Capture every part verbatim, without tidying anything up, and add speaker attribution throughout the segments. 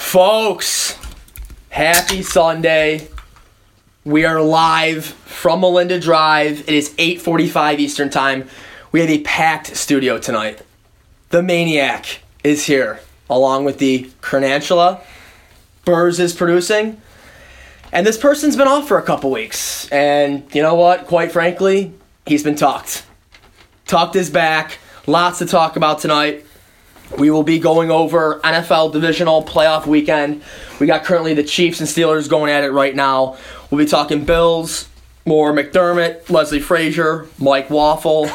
Speaker 1: Folks, happy Sunday. We are live from Melinda Drive. It is eight forty-five Eastern Time. We have a packed studio tonight. The Maniac is here, along with the Kernantula. Burrs is producing. And this person's been off for a couple weeks. And you know what? Quite frankly, he's been tucked. Tucked is back. Lots to talk about tonight. We will be going over N F L divisional playoff weekend. We got currently the Chiefs and Steelers going at it right now. We'll be talking Bills, more McDermott, Leslie Frazier, Mike Waffle.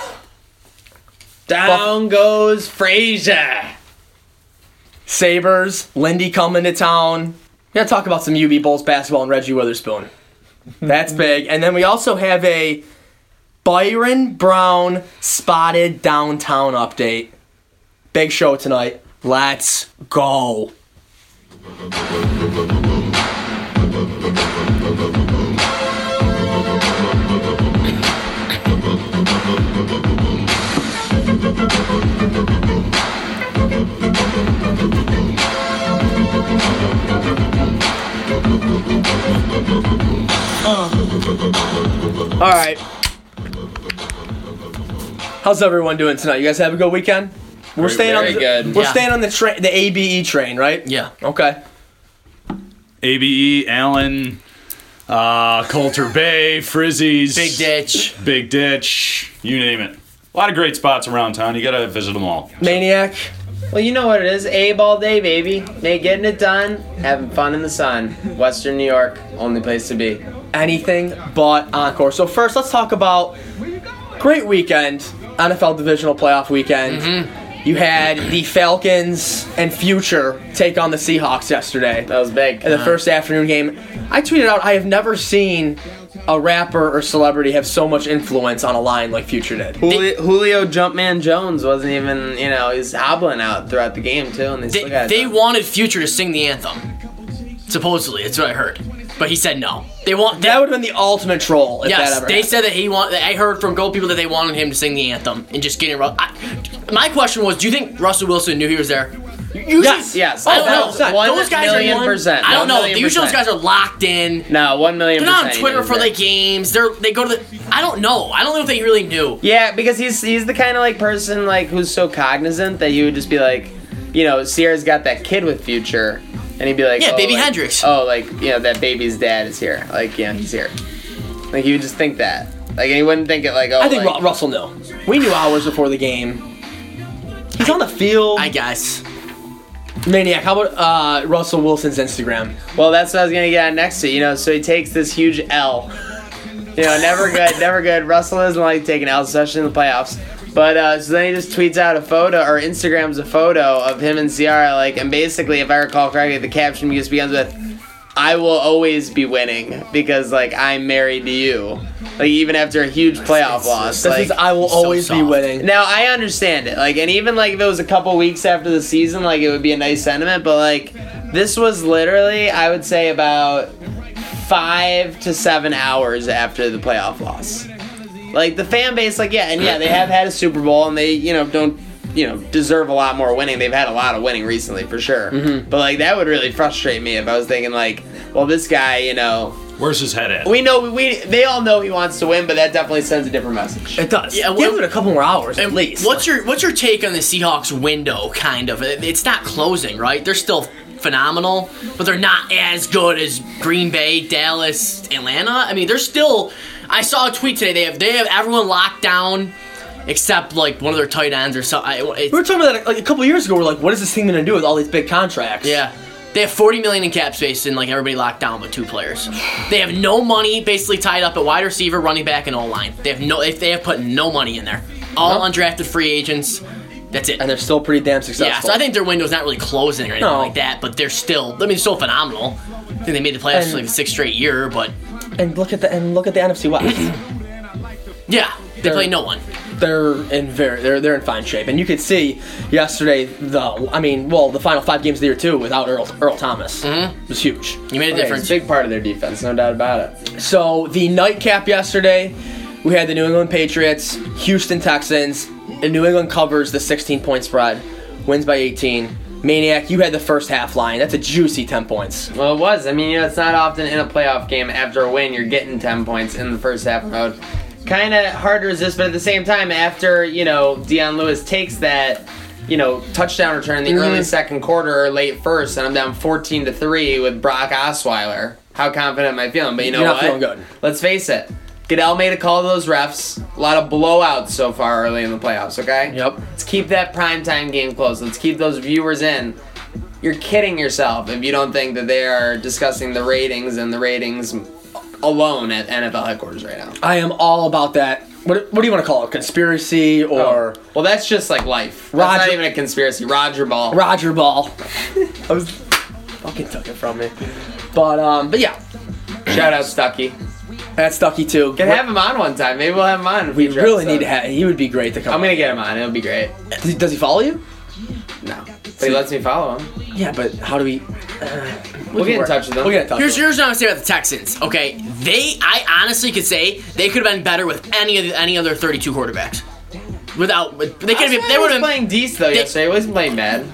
Speaker 2: Down goes Frazier.
Speaker 1: Sabres, Lindy coming to town. We're going to talk about some U B Bulls basketball and Reggie Witherspoon. That's big. And then we also have a Byron Brown spotted downtown update. Big show tonight. Let's go. Uh. All right. How's everyone doing tonight? You guys have a good weekend? We're
Speaker 2: Very,
Speaker 1: staying
Speaker 2: very
Speaker 1: on the,
Speaker 2: good.
Speaker 1: We're
Speaker 2: Yeah.
Speaker 1: staying on the train, the A B E train, right?
Speaker 3: Yeah.
Speaker 1: Okay.
Speaker 4: A B E, Allen, uh, Coulter Bay, Frizzy's,
Speaker 3: Big Ditch.
Speaker 4: Big Ditch, you name it. A lot of great spots around town. You gotta visit them all.
Speaker 1: Maniac.
Speaker 2: Well, you know what it is. Abe all day, baby. They getting it done, having fun in the sun. Western New York, only place to be.
Speaker 1: Anything but encore. So first, let's talk about great weekend, N F L divisional playoff weekend.
Speaker 3: Mm-hmm.
Speaker 1: You had the Falcons and Future take on the Seahawks yesterday.
Speaker 2: That was big.
Speaker 1: In the first afternoon game. I tweeted out, I have never seen a rapper or celebrity have so much influence on a line like Future did.
Speaker 2: Julio, Julio Jumpman Jones wasn't even, you know, he's hobbling out throughout the game, too. And they,
Speaker 3: They,
Speaker 2: still got it
Speaker 3: they
Speaker 2: done.
Speaker 3: wanted Future to sing the anthem. Supposedly, that's what I heard. But he said no. They want
Speaker 1: That would have been the ultimate troll if that
Speaker 3: Yes,
Speaker 1: ever
Speaker 3: they
Speaker 1: happened.
Speaker 3: said that he want. I heard from Gold people that they wanted him to sing the anthem and just getting. Ru- I, my question was, do you think Russell Wilson knew he was there? Usually,
Speaker 1: Yes,
Speaker 2: Yes.
Speaker 3: I don't
Speaker 1: one
Speaker 3: know.
Speaker 1: hundred percent.
Speaker 2: One
Speaker 3: those guys
Speaker 2: million
Speaker 3: are
Speaker 2: percent.
Speaker 3: I don't
Speaker 2: One
Speaker 3: know.
Speaker 2: million
Speaker 3: Usually those
Speaker 2: percent.
Speaker 3: guys are locked in.
Speaker 2: No, one million
Speaker 3: They're not
Speaker 2: percent.
Speaker 3: on Twitter
Speaker 2: he
Speaker 3: for
Speaker 2: was
Speaker 3: the
Speaker 2: there.
Speaker 3: games. They're they go to the. I don't know. I don't know if they really knew.
Speaker 2: Yeah, because he's he's the kind of like person like who's so cognizant that you would just be like, you know, Sierra's got that kid with Future, and he'd be like,
Speaker 3: Yeah,
Speaker 2: oh,
Speaker 3: baby
Speaker 2: like,
Speaker 3: Hendrix.
Speaker 2: Oh, like you know that baby's dad is here. Like yeah, he's here. Like he would just think that. Like and he wouldn't think it like oh.
Speaker 1: I think
Speaker 2: like,
Speaker 1: Ru- Russell knew. We knew hours before the game. He's on the field.
Speaker 3: I guess.
Speaker 1: Maniac, how about uh, Russell Wilson's Instagram?
Speaker 2: Well, that's what I was gonna get on next to. You know, so he takes this huge L. You know, never good, never good. Russell doesn't like taking L's, especially in the playoffs. But uh, so then he just tweets out a photo, or Instagrams a photo of him and Ciara, like, and basically, if I recall correctly, the caption just begins with, "I will always be winning because like I'm married to you." Like even after a huge playoff loss,
Speaker 1: This
Speaker 2: like
Speaker 1: is I will
Speaker 3: so
Speaker 1: always be
Speaker 3: soft.
Speaker 1: winning.
Speaker 2: now I understand it. Like and even like if it was a couple weeks after the season, like it would be a nice sentiment. But like this was literally, I would say about five to seven hours after the playoff loss. Like the fan base, like yeah, and yeah, they have had a Super Bowl, and they you know don't you know deserve a lot more winning. They've had a lot of winning recently for sure.
Speaker 1: Mm-hmm.
Speaker 2: But like that would really frustrate me if I was thinking like, well, this guy, you know.
Speaker 4: Where's his head at?
Speaker 2: We know we they all know he wants to win, but that definitely sends a different message.
Speaker 1: It does.
Speaker 3: Yeah,
Speaker 1: Give
Speaker 3: well-
Speaker 1: it a couple more hours at
Speaker 3: And
Speaker 1: least.
Speaker 3: What's your What's your take on the Seahawks window? Kind of. It- It's not closing, right? They're still phenomenal, but they're not as good as Green Bay, Dallas, Atlanta. I mean, they're still. I saw a tweet today. They have they have everyone locked down, except like one of their tight ends or something.
Speaker 1: we were talking about that like a couple years ago. We're like, what is this team going to do with all these big contracts?
Speaker 3: Yeah. They have forty million in cap space and like everybody locked down but two players. They have no money basically tied up at wide receiver, running back, and O-line. They have no they they have put no money in there. All
Speaker 1: No.
Speaker 3: undrafted free agents. That's it.
Speaker 1: And they're still pretty damn successful.
Speaker 3: Yeah, so I think their window's not really closing or anything
Speaker 1: No.
Speaker 3: like that, but they're still I mean still phenomenal. I think they made the playoffs
Speaker 1: And-
Speaker 3: for like the sixth straight year, but
Speaker 1: And look at the and look at the N F C West.
Speaker 3: yeah, they
Speaker 1: They're-
Speaker 3: play no one.
Speaker 1: they're in very they're they're in fine shape, and you could see yesterday the I mean well the final five games of the year too without Earl Earl Thomas
Speaker 3: Mhm.
Speaker 1: was huge.
Speaker 3: You made a
Speaker 2: Okay,
Speaker 3: difference.
Speaker 2: it's a big part of their defense, no doubt about it.
Speaker 1: So the nightcap yesterday, we had the New England Patriots, Houston Texans, and New England covers the sixteen point spread, wins by eighteen. Maniac, you had the first half line. That's a juicy ten points.
Speaker 2: Well, it was. I mean, you know, it's not often in a playoff game after a win you're getting ten points in the first half mode. Kind of hard to resist, but at the same time, after, you know, Dion Lewis takes that, you know, touchdown return in the
Speaker 1: Mm-hmm.
Speaker 2: early second quarter or late first, and I'm down fourteen to three with Brock Osweiler. How confident am I feeling? But you know
Speaker 1: You're not
Speaker 2: what?
Speaker 1: feeling good.
Speaker 2: Let's face it. Goodell made a call to those refs. A lot of blowouts so far early in the playoffs, okay?
Speaker 1: Yep.
Speaker 2: Let's keep that primetime game close. Let's keep those viewers in. You're kidding yourself if you don't think that they are discussing the ratings and the ratings alone at N F L headquarters right now.
Speaker 1: I am all about that. What, what do you want to call it? Conspiracy or
Speaker 2: Well, that's just like life. That's
Speaker 1: Roger-
Speaker 2: not even a conspiracy. Roger Ball.
Speaker 1: Roger Ball? I was fucking took it from me. But um, but yeah,
Speaker 2: Shout out Stucky.
Speaker 1: that's Stucky too.
Speaker 2: Can have him on one time. Maybe we'll have him on. in a
Speaker 1: We
Speaker 2: future
Speaker 1: really need
Speaker 2: episode.
Speaker 1: to have. He would be great to come.
Speaker 2: I'm gonna get him on. It'll be great.
Speaker 1: Does he, does he follow you?
Speaker 2: No, but he lets me follow him.
Speaker 1: Yeah, but how do we? Uh,
Speaker 2: We'll get in touch with him.
Speaker 1: We'll get in touch.
Speaker 3: Here's,
Speaker 1: with him.
Speaker 3: here's what I'm gonna say about the Texans. Okay, they I honestly could say they could have been better with any of the, any other thirty-two quarterbacks. Without they could have been, they would
Speaker 2: was
Speaker 3: have been.
Speaker 2: playing decent though yesterday. He wasn't playing bad.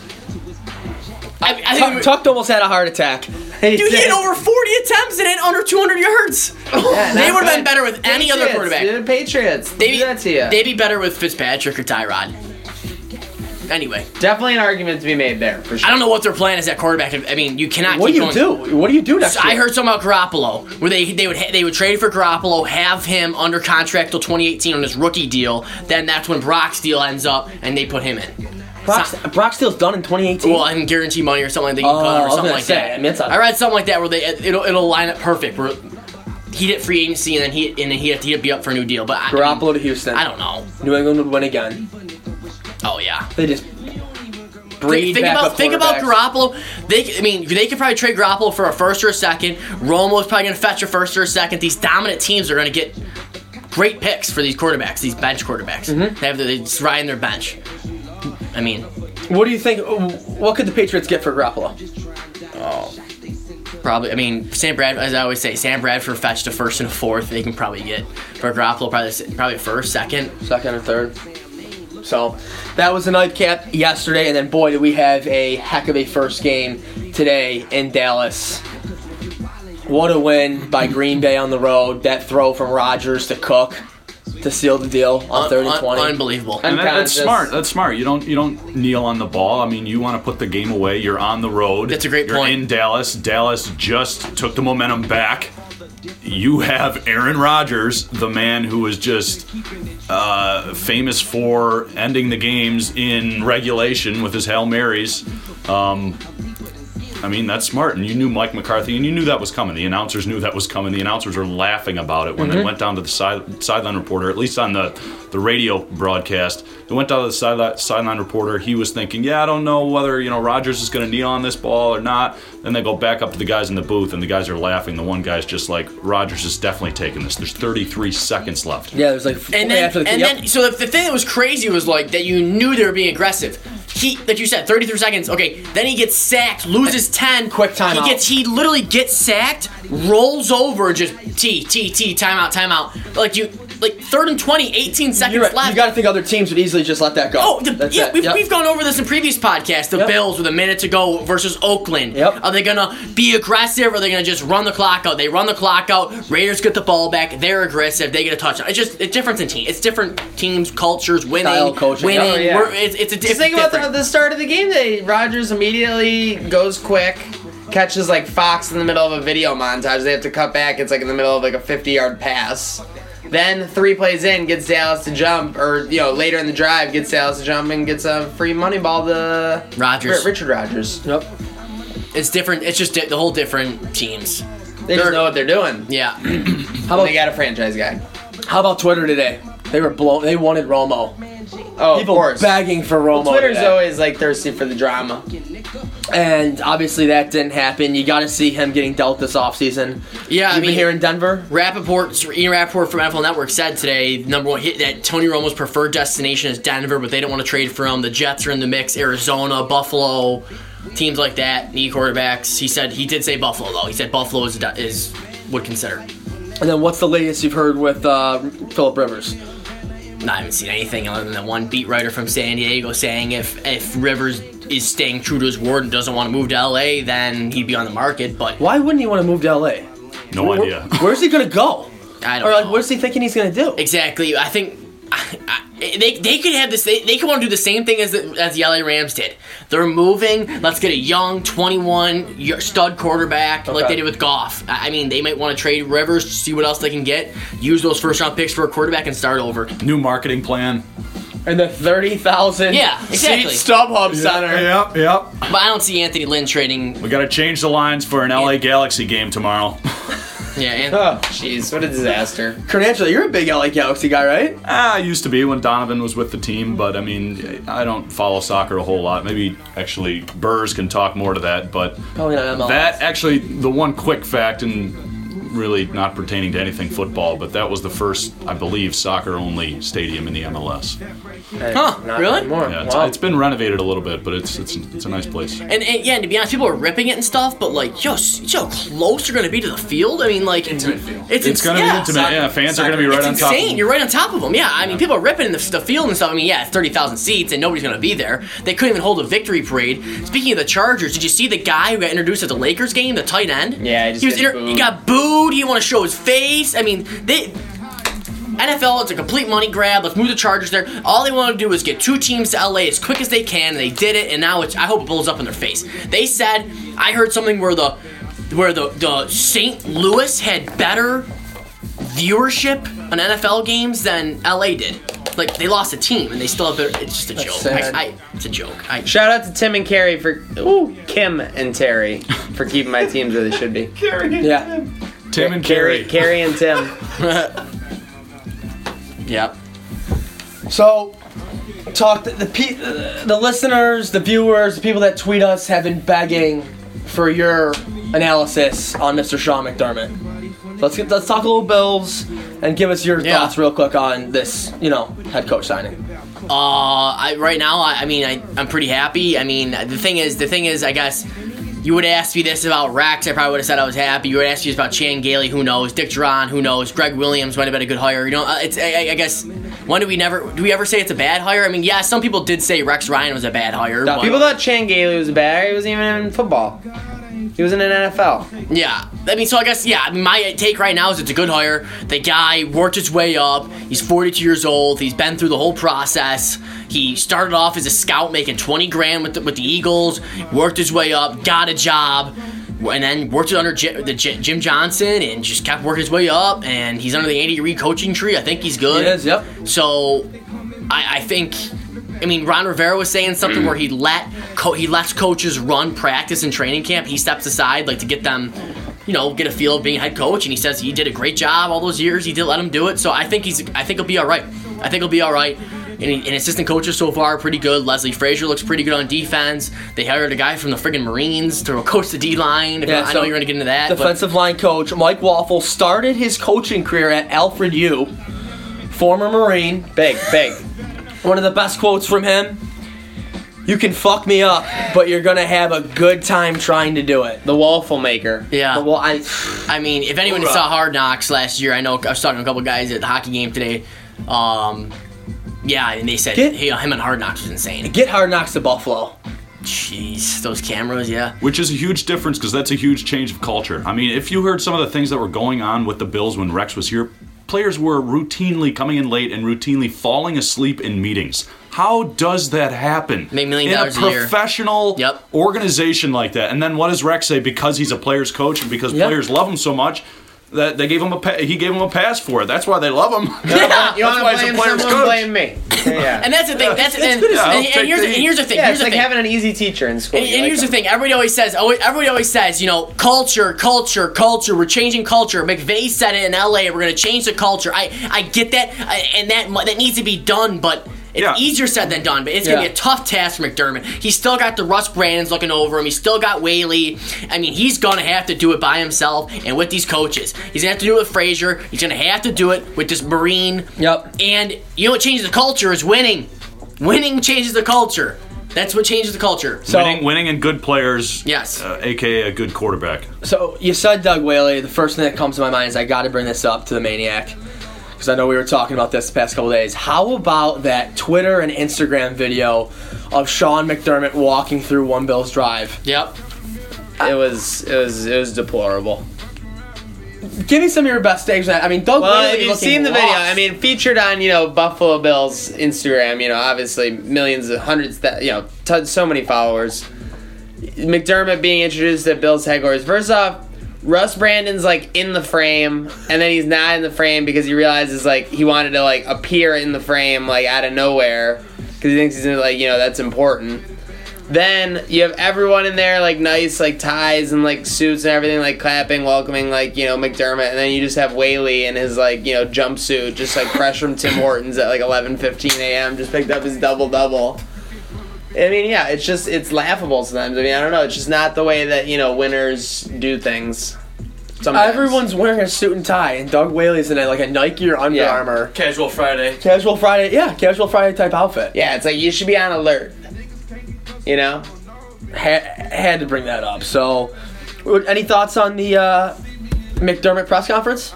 Speaker 3: I, I think
Speaker 1: Tuck,
Speaker 3: we-
Speaker 1: Tuck almost had a heart attack.
Speaker 3: Dude, he had over forty attempts and had under two hundred yards.
Speaker 2: Yeah,
Speaker 3: they
Speaker 2: not
Speaker 3: would have
Speaker 2: bad.
Speaker 3: been better with any other
Speaker 2: Patriots,
Speaker 3: quarterback.
Speaker 2: Dude, Patriots. They
Speaker 3: They'd
Speaker 2: do that to you.
Speaker 3: They'd be better with Fitzpatrick or Tyrod. Anyway,
Speaker 2: Definitely an argument to be made there for sure.
Speaker 3: I don't know what their plan is at quarterback. I mean, you cannot.
Speaker 1: What do
Speaker 3: keep
Speaker 1: you
Speaker 3: going.
Speaker 1: do? What do you do next
Speaker 3: So I
Speaker 1: year?
Speaker 3: heard something about Garoppolo, where they they would ha- they would trade for Garoppolo, have him under contract till twenty eighteen on his rookie deal. Then that's when Brock's deal ends up, and they put him in.
Speaker 1: Brock's, Brock Steele's done in twenty eighteen.
Speaker 3: Well, and guarantee money or something like that. You
Speaker 1: Oh,
Speaker 3: can cut
Speaker 1: I
Speaker 3: him or
Speaker 1: was
Speaker 3: something
Speaker 1: gonna
Speaker 3: like
Speaker 1: say,
Speaker 3: that.
Speaker 1: I mean, it's a-
Speaker 3: I read something like that where they it'll it'll line up perfect. Where he hit free agency and then he and then he had to be up for a new deal. But I,
Speaker 1: Garoppolo to Houston.
Speaker 3: I don't know.
Speaker 1: New England would win again.
Speaker 3: Oh yeah.
Speaker 1: They just breed
Speaker 3: Think, think
Speaker 1: backup
Speaker 3: about think about
Speaker 1: quarterbacks.
Speaker 3: Garoppolo. They, I mean, they could probably trade Garoppolo for a first or a second. Romo's probably going to fetch a first or a second. These dominant teams are going to get great picks for these quarterbacks, these bench quarterbacks.
Speaker 1: Mm-hmm.
Speaker 3: They have they just ride in their bench. I mean,
Speaker 1: What do you think? What could the Patriots get for Garoppolo?
Speaker 3: probably. I mean, Sam Brad, as I always say, Sam Bradford fetched a first and a fourth. They can probably get for Garoppolo probably probably a first, second.
Speaker 1: Second or third. So that was the nightcap yesterday, and then boy, did we have a heck of a first game today in Dallas. What a win by Green Bay on the road. That throw from Rodgers to Cook to seal the deal on third and
Speaker 3: Un-
Speaker 1: twenty.
Speaker 3: unbelievable.
Speaker 4: And that, that's
Speaker 2: Unconscious.
Speaker 4: smart. That's smart. You don't you don't kneel on the ball. I mean, you want to put the game away. You're on the road.
Speaker 3: That's a great
Speaker 4: You're
Speaker 3: point.
Speaker 4: in Dallas. Dallas just took the momentum back. You have Aaron Rodgers, the man who was just uh, famous for ending the games in regulation with his Hail Marys. Um, I mean, that's smart. And you knew Mike McCarthy, and you knew that was coming. The announcers knew that was coming. The announcers were laughing about it when
Speaker 1: Mm-hmm.
Speaker 4: they went down to the side, sideline reporter, at least on the, the radio broadcast. They went down to the sideline, sideline reporter. He was thinking, yeah, I don't know whether, you know, Rodgers is going to kneel on this ball or not. Then they go back up to the guys in the booth, and the guys are laughing. The one guy's just like, Rodgers is definitely taking this. There's thirty-three seconds left.
Speaker 1: Yeah, there's like
Speaker 3: And then,
Speaker 1: after the
Speaker 3: and
Speaker 1: yep.
Speaker 3: then, so the, the thing that was crazy was like that you knew they were being aggressive. He, like you said, thirty-three seconds. Okay, then he gets sacked, loses ten.
Speaker 1: Quick timeout.
Speaker 3: He gets, he literally gets sacked, rolls over, just T T T timeout, timeout. Like you, like third and twenty, eighteen seconds
Speaker 1: You're right.
Speaker 3: left.
Speaker 1: You got to think other teams would easily just let that go.
Speaker 3: Oh, the,
Speaker 1: That's
Speaker 3: yeah,
Speaker 1: it.
Speaker 3: we've,
Speaker 1: Yep.
Speaker 3: we've gone over this in previous podcasts. The
Speaker 1: Yep.
Speaker 3: Bills with a minute to go versus Oakland.
Speaker 1: Yep.
Speaker 3: Are they gonna be aggressive or are they gonna just run the clock out? They run the clock out. Raiders get the ball back. They're aggressive. They get a touchdown. It's just it's different in team. It's different teams, cultures, winning,
Speaker 1: Style coaching.
Speaker 3: winning.
Speaker 2: Oh, yeah.
Speaker 3: We're, it's, it's a
Speaker 2: Just
Speaker 3: diff-
Speaker 2: think about the,
Speaker 3: different.
Speaker 2: the start of the game day. Rodgers immediately goes quick, catches like Fox in the middle of a video montage. They have to cut back. It's like in the middle of like a fifty-yard pass. Then three plays in, gets Dallas to jump, or you know later in the drive, gets Dallas to jump and gets a free money ball to
Speaker 3: Rodgers.
Speaker 2: Richard Rodgers.
Speaker 1: Yep.
Speaker 3: It's different. It's just di- the whole different teams.
Speaker 2: They just
Speaker 3: They're-
Speaker 2: know what they're doing.
Speaker 3: Yeah.
Speaker 1: How about
Speaker 2: They got a franchise guy.
Speaker 1: how about Twitter today? They were blown. They wanted Romo.
Speaker 2: Oh,
Speaker 1: People
Speaker 2: of course.
Speaker 1: begging for Romo.
Speaker 2: Twitter's
Speaker 1: today.
Speaker 2: always like thirsty for the drama.
Speaker 1: And obviously that didn't happen. You got to see him getting dealt this offseason.
Speaker 3: Yeah, I
Speaker 1: You've been
Speaker 3: mean-
Speaker 1: here in Denver.
Speaker 3: Rappaport, Ian Rappaport from N F L Network said today, number one hit that Tony Romo's preferred destination is Denver, but they don't want to trade for him. The Jets are in the mix, Arizona, Buffalo, teams like that need quarterbacks. He said he did say Buffalo though. He said Buffalo is is would consider.
Speaker 1: And then what's the latest you've heard with uh, Phillip Rivers?
Speaker 3: No, I haven't seen anything other than that one beat writer from San Diego saying if if Rivers is staying true to his word and doesn't want to move to L A, then he'd be on the market. But
Speaker 1: Why wouldn't he want to move to L A?
Speaker 4: No
Speaker 1: Where-
Speaker 4: idea.
Speaker 1: Where's he gonna go?
Speaker 3: I don't
Speaker 1: Or like,
Speaker 3: know.
Speaker 1: what's he thinking he's gonna do?
Speaker 3: Exactly. I think I, I, they they could have this. They, they could want to do the same thing as the, as the L A Rams did. They're moving. Let's get a young twenty-one year stud quarterback like
Speaker 1: Okay.
Speaker 3: they did with Goff. I I mean, they might want to trade Rivers to see what else they can get. Use those first round picks for a quarterback and start over.
Speaker 4: New marketing plan.
Speaker 1: And the thirty thousand
Speaker 3: Yeah, exactly.
Speaker 1: seat StubHub Center.
Speaker 4: Yep, yep.
Speaker 3: But I don't see Anthony Lynn trading.
Speaker 4: We got to change the lines for an L A Galaxy game tomorrow.
Speaker 3: Yeah, and
Speaker 2: Oh, jeez, what a disaster.
Speaker 1: Carnangelo, you're a big L A Galaxy guy, right?
Speaker 4: Ah, I used to be when Donovan was with the team, but I mean, I don't follow soccer a whole lot. Maybe actually Burrs can talk more to that, but
Speaker 1: Probably not M L S.
Speaker 4: that actually, the one quick fact, and really not pertaining to anything football, but that was the first, I believe, soccer-only stadium in the M L S.
Speaker 3: Huh,
Speaker 2: Not
Speaker 3: really?
Speaker 2: anymore.
Speaker 4: Yeah, it's,
Speaker 2: Wow.
Speaker 4: it's been renovated a little bit, but it's it's it's a nice place.
Speaker 3: And, and yeah, and to be honest, people are ripping it and stuff, but like, yo, see how close you're gonna be to the field. I mean, like,
Speaker 1: Intimate field.
Speaker 3: It's,
Speaker 4: It's gonna
Speaker 3: yeah,
Speaker 4: be intimate.
Speaker 3: soccer-
Speaker 4: Yeah, fans are
Speaker 1: soccer-
Speaker 4: gonna be right
Speaker 3: It's
Speaker 4: on top.
Speaker 3: insane. You're right on top of them. Yeah, I mean, people are ripping the, the field and stuff. I mean, yeah, it's thirty thousand seats and nobody's going to be there. They couldn't even hold a victory parade. Speaking of the Chargers, did you see the guy who got introduced at the Lakers game, the tight end?
Speaker 2: Yeah, he just
Speaker 3: he, was
Speaker 2: gets
Speaker 3: inter- he
Speaker 2: booed.
Speaker 3: got booed. He didn't want to show his face. I mean, they... N F L, it's a complete money grab. Let's move the Chargers there. All they want to do is get two teams to L A as quick as they can, and they did it, and now it's, I hope it blows up in their face. They said, I heard something where the where the, the Saint Louis had better viewership on N F L games than L A did. Like, they lost a team, and they still have better... It's just a joke.
Speaker 1: sad.
Speaker 3: I, I, it's a joke. I,
Speaker 2: Shout out to Tim and Carrie for ooh, Kim and Terry for keeping my teams where they should be.
Speaker 1: Yeah.
Speaker 4: Tim and
Speaker 2: Carrie,
Speaker 4: Carrie.
Speaker 2: Carrie and Tim.
Speaker 3: Yep.
Speaker 1: So, talk the the, pe- the listeners, the viewers, the people that tweet us have been begging for your analysis on Mister Sean McDermott. Let's get, let's talk a little Bills and give us your
Speaker 3: Yeah.
Speaker 1: thoughts real quick on this, you know, head coach signing.
Speaker 3: Uh, I, right now, I, I mean, I, I'm pretty happy. I mean, the thing is, the thing is, I guess, you would ask me this about Rex, I probably would have said I was happy. You would ask me this about Chan Gailey, who knows? Dick Duran, who knows? Greg Williams might have been a good hire. You know, uh, it's, I, I guess, when do we never, do we ever say it's a bad hire? I mean, yeah, some people did say Rex Ryan was a bad hire.
Speaker 1: No,
Speaker 3: but-
Speaker 2: People thought Chan Gailey was bad. He wasn't even in football. He was in an N F L.
Speaker 3: Yeah, I mean, so I guess, yeah, I mean, my take right now is it's a good hire. The guy worked his way up. He's forty-two years old. He's been through the whole process. He started off as a scout making twenty grand with the, with the Eagles, worked his way up, got a job, and then worked it under Jim, the J- Jim Johnson and just kept working his way up. And he's under the Andy Reid coaching tree. I think he's good.
Speaker 1: He is, yep.
Speaker 3: So, I, I think, I mean, Ron Rivera was saying something where he let co- he lets coaches run practice and training camp. He steps aside, like, to get them, you know, get a feel of being a head coach. And he says he did a great job all those years. He did let him do it. So I think he's, I think he'll be all right. I think he'll be all right. And, he, and assistant coaches so far are pretty good. Leslie Frazier looks pretty good on defense. They hired a guy from the friggin' Marines to coach the D line.
Speaker 1: Yeah,
Speaker 3: I
Speaker 1: so
Speaker 3: know you're going to get into that. but-
Speaker 1: Defensive line coach Mike Waffle started his coaching career at Alfred U, former Marine.
Speaker 2: Big, big.
Speaker 1: One of the best quotes from him: "You can fuck me up, but you're gonna have a good time trying to do it."
Speaker 2: The waffle maker.
Speaker 3: yeah.
Speaker 1: Well, I
Speaker 3: I mean, if anyone saw Hard Knocks last year, I know I was talking to a couple guys at the hockey game today. Um, yeah, and they said
Speaker 1: Get-
Speaker 3: hey, him on Hard Knocks was insane.
Speaker 1: get Hard Knocks to Buffalo.
Speaker 3: Jeez, those cameras, yeah.
Speaker 4: Which is a huge difference because that's a huge change of culture. I mean, if you heard some of the things that were going on with the Bills when Rex was here, players were routinely coming in late and routinely falling asleep in meetings. How does that happen?
Speaker 3: Make million
Speaker 4: in
Speaker 3: dollars
Speaker 4: a
Speaker 3: a year.
Speaker 4: professional
Speaker 3: Yep.
Speaker 4: organization like that. And then what does Rex say? Because he's a player's coach and because
Speaker 1: Yep.
Speaker 4: players love him so much, that they gave him a pa- he gave him a pass for it. That's why they love him.
Speaker 3: Yeah.
Speaker 2: You
Speaker 4: That's
Speaker 2: want
Speaker 4: why
Speaker 2: to
Speaker 4: he's a
Speaker 2: blame
Speaker 4: player's
Speaker 2: someone,
Speaker 4: coach.
Speaker 2: blame me. Yeah.
Speaker 3: And that's the thing. That's and, and,
Speaker 1: good as-
Speaker 4: Yeah, I'll
Speaker 3: and,
Speaker 4: take
Speaker 3: here's
Speaker 4: the
Speaker 3: the,
Speaker 4: heat.
Speaker 3: and here's the thing.
Speaker 2: yeah,
Speaker 3: here's
Speaker 2: it's
Speaker 3: the
Speaker 2: like
Speaker 3: thing.
Speaker 2: having an easy teacher in school.
Speaker 3: And,
Speaker 2: You
Speaker 3: and
Speaker 2: like
Speaker 3: here's the
Speaker 2: them.
Speaker 3: thing. Everybody always says. always- Everybody always says. You know, culture, culture, culture. We're changing culture. McVay said it in L A. We're going to change the culture. I, I get that, I, and that mu- that needs to be done, but. It's
Speaker 4: Yeah.
Speaker 3: easier said than done, but it's going to
Speaker 1: Yeah.
Speaker 3: be a tough task for McDermott. He's still got the Russ Brandons looking over him. He's still got Whaley. I mean, he's going to have to do it by himself and with these coaches. He's going to have to do it with Frazier. He's going to have to do it with this Marine.
Speaker 1: Yep.
Speaker 3: And you know what changes the culture is winning. Winning changes the culture. That's what changes the culture.
Speaker 1: So
Speaker 4: winning, winning and good players.
Speaker 3: Yes.
Speaker 4: Uh, A K A a good quarterback.
Speaker 1: So you said Doug Whaley. The first thing that comes to my mind is I got to bring this up to the Maniac because I know we were talking about this the past couple days. How about that Twitter and Instagram video of Sean McDermott walking through One Bills Drive?
Speaker 3: Yep.
Speaker 2: It was it was it was deplorable.
Speaker 1: Give me some of your best takes on that. I mean, Doug
Speaker 2: Well,
Speaker 1: Whaley
Speaker 2: if you've
Speaker 1: looking
Speaker 2: seen the video,
Speaker 1: lost.
Speaker 2: I mean, featured on, you know, Buffalo Bills Instagram, you know, obviously millions of hundreds that, you know, t- so many followers. McDermott being introduced at Bills headquarters. First off, Russ Brandon's like in the frame, and then he's not in the frame because he realizes like he wanted to like appear in the frame like out of nowhere because he thinks he's gonna, like, you know, that's important. Then you have everyone in there like nice like ties and like suits and everything, like clapping, welcoming like, you know, McDermott, and then you just have Whaley in his like, you know, jumpsuit, just like fresh from Tim Hortons at like eleven fifteen a.m. just picked up his double double. I mean, yeah, it's just it's laughable sometimes. I mean, I don't know, it's just not the way that, you know, winners do things. Sometimes.
Speaker 1: Everyone's wearing a suit and tie, and Doug Whaley's in a, like a Nike or Under
Speaker 2: Yeah.
Speaker 1: Armour
Speaker 3: Casual Friday.
Speaker 1: casual Friday, yeah, casual Friday type outfit.
Speaker 2: Yeah, it's like you should be on alert. You know?
Speaker 1: Ha- had to bring that up. So, any thoughts on the uh, McDermott press conference?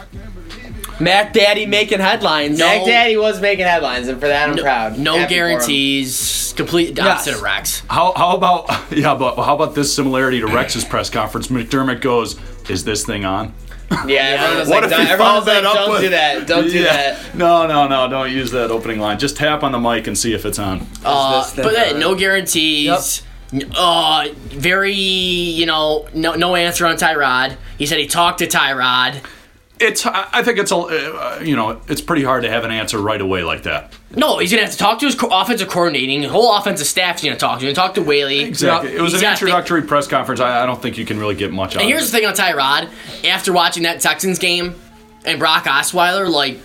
Speaker 1: Mac Daddy making headlines.
Speaker 2: Mac Daddy was making headlines, and for that I'm proud.
Speaker 3: No
Speaker 2: Happy for him.
Speaker 3: guarantees. Complete opposite
Speaker 1: Yes.
Speaker 3: of Rex.
Speaker 4: How how about yeah, but how about this similarity to Rex's press conference? McDermott goes, "Is this thing on?"
Speaker 2: Yeah, everyone was
Speaker 4: What
Speaker 2: like,
Speaker 4: if
Speaker 2: don't,
Speaker 4: he
Speaker 2: everyone
Speaker 4: followed
Speaker 2: was like,
Speaker 4: that up
Speaker 2: don't
Speaker 4: with-
Speaker 2: do that, don't do
Speaker 4: Yeah.
Speaker 2: that.
Speaker 4: No, no, no, don't use that opening line. Just tap on the mic and see if it's on.
Speaker 3: Uh,
Speaker 1: this thing
Speaker 3: but uh,
Speaker 1: on?
Speaker 3: no guarantees. Uh, very, you know, no no answer on Tyrod. He said he talked to Tyrod.
Speaker 4: It's I I think it's a uh, you know it's pretty hard to have an answer right away like that.
Speaker 3: No, he's gonna have to talk to his co- offensive coordinating. The whole offensive staff's gonna talk to him. Talk to Whaley.
Speaker 4: Exactly. It was
Speaker 3: He's
Speaker 4: an
Speaker 3: gotta think-
Speaker 4: introductory press conference. I, I don't think you can really get much out
Speaker 3: And
Speaker 4: of
Speaker 3: here's
Speaker 4: it.
Speaker 3: the thing on Tyrod. After watching that Texans game and Brock Osweiler, like,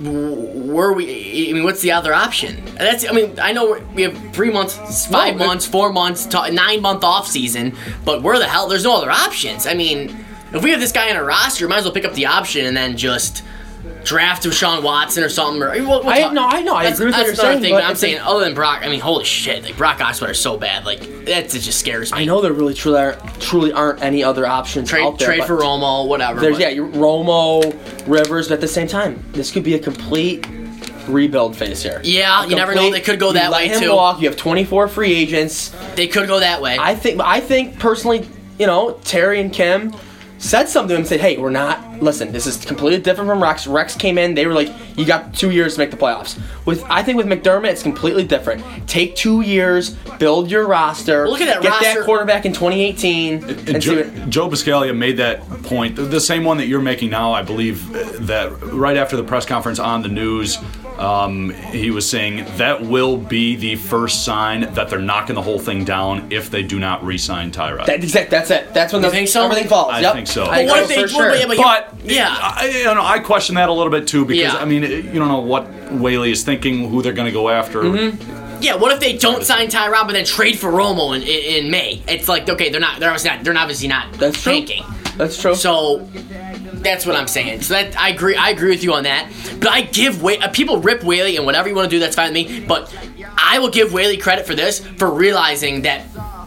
Speaker 3: w- were we? I mean, what's the other option? And that's. I mean, I know we have three months, five
Speaker 1: No, it-
Speaker 3: months, four months, to, nine month off season, but where the hell? There's no other options. I mean, if we have this guy on a roster, might as well pick up the option and then just draft Deshaun Watson or something. Or, we'll, we'll
Speaker 1: I-
Speaker 3: talk-
Speaker 1: no, I know, I
Speaker 3: That's,
Speaker 1: agree with what
Speaker 3: that's
Speaker 1: you're
Speaker 3: another
Speaker 1: saying,
Speaker 3: thing,
Speaker 1: but
Speaker 3: but I'm
Speaker 1: it's
Speaker 3: saying,
Speaker 1: a-
Speaker 3: other than Brock, I mean, holy shit, like Brock Osweiler is so bad. Like that just scares me.
Speaker 1: I know there really truly aren't, truly aren't any other options
Speaker 3: Trade
Speaker 1: out there.
Speaker 3: trade
Speaker 1: but
Speaker 3: for Romo, whatever.
Speaker 1: There's
Speaker 3: but-
Speaker 1: yeah, you- Romo, Rivers, but at the same time, this could be a complete rebuild phase here.
Speaker 3: Yeah,
Speaker 1: A
Speaker 3: you never know.
Speaker 1: complete-
Speaker 3: They could go
Speaker 1: you
Speaker 3: that
Speaker 1: let
Speaker 3: way,
Speaker 1: him
Speaker 3: too.
Speaker 1: Walk. You have twenty-four free agents.
Speaker 3: They could go that way.
Speaker 1: I think. I think personally, you know, Terry and Kim said something to him and said, "Hey, we're not. Listen, this is completely different from Rex. Rex came in. They were like, you got two years to make the playoffs. With I think with McDermott, it's completely different. Take two years, build your roster.
Speaker 3: Look at that
Speaker 1: get
Speaker 3: roster.
Speaker 1: that quarterback in twenty eighteen, and,
Speaker 4: And
Speaker 1: see
Speaker 4: Joe,
Speaker 1: what,
Speaker 4: Joe Biscaglia made that point, the- the same one that you're making now, I believe, uh, that right after the press conference on the news, um, he was saying that will be the first sign that they're knocking the whole thing down if they do not re-sign Tyrod.
Speaker 1: that, exact, that's it. That's when
Speaker 3: You
Speaker 1: the,
Speaker 3: think so?
Speaker 1: everything falls.
Speaker 4: I
Speaker 1: Yep.
Speaker 4: think so.
Speaker 1: I
Speaker 3: But what
Speaker 1: agree
Speaker 3: if they?
Speaker 1: for sure.
Speaker 3: But, yeah, but,
Speaker 4: But
Speaker 3: yeah.
Speaker 4: I, you know, I question that a little bit too because
Speaker 3: Yeah.
Speaker 4: I mean, you don't know what Whaley is thinking, who they're going to go after.
Speaker 1: Mm-hmm.
Speaker 3: yeah, what if they don't sign Tyrod but then trade for Romo in, in, in May? It's like okay, they're not. They're obviously not. They're obviously not
Speaker 1: That's true.
Speaker 3: tanking.
Speaker 1: That's true.
Speaker 3: So that's what I'm saying. So that I agree. I agree with you on that. But I give Whaley. Uh, people rip Whaley and whatever you want to do, that's fine with me. But I will give Whaley credit for this for realizing that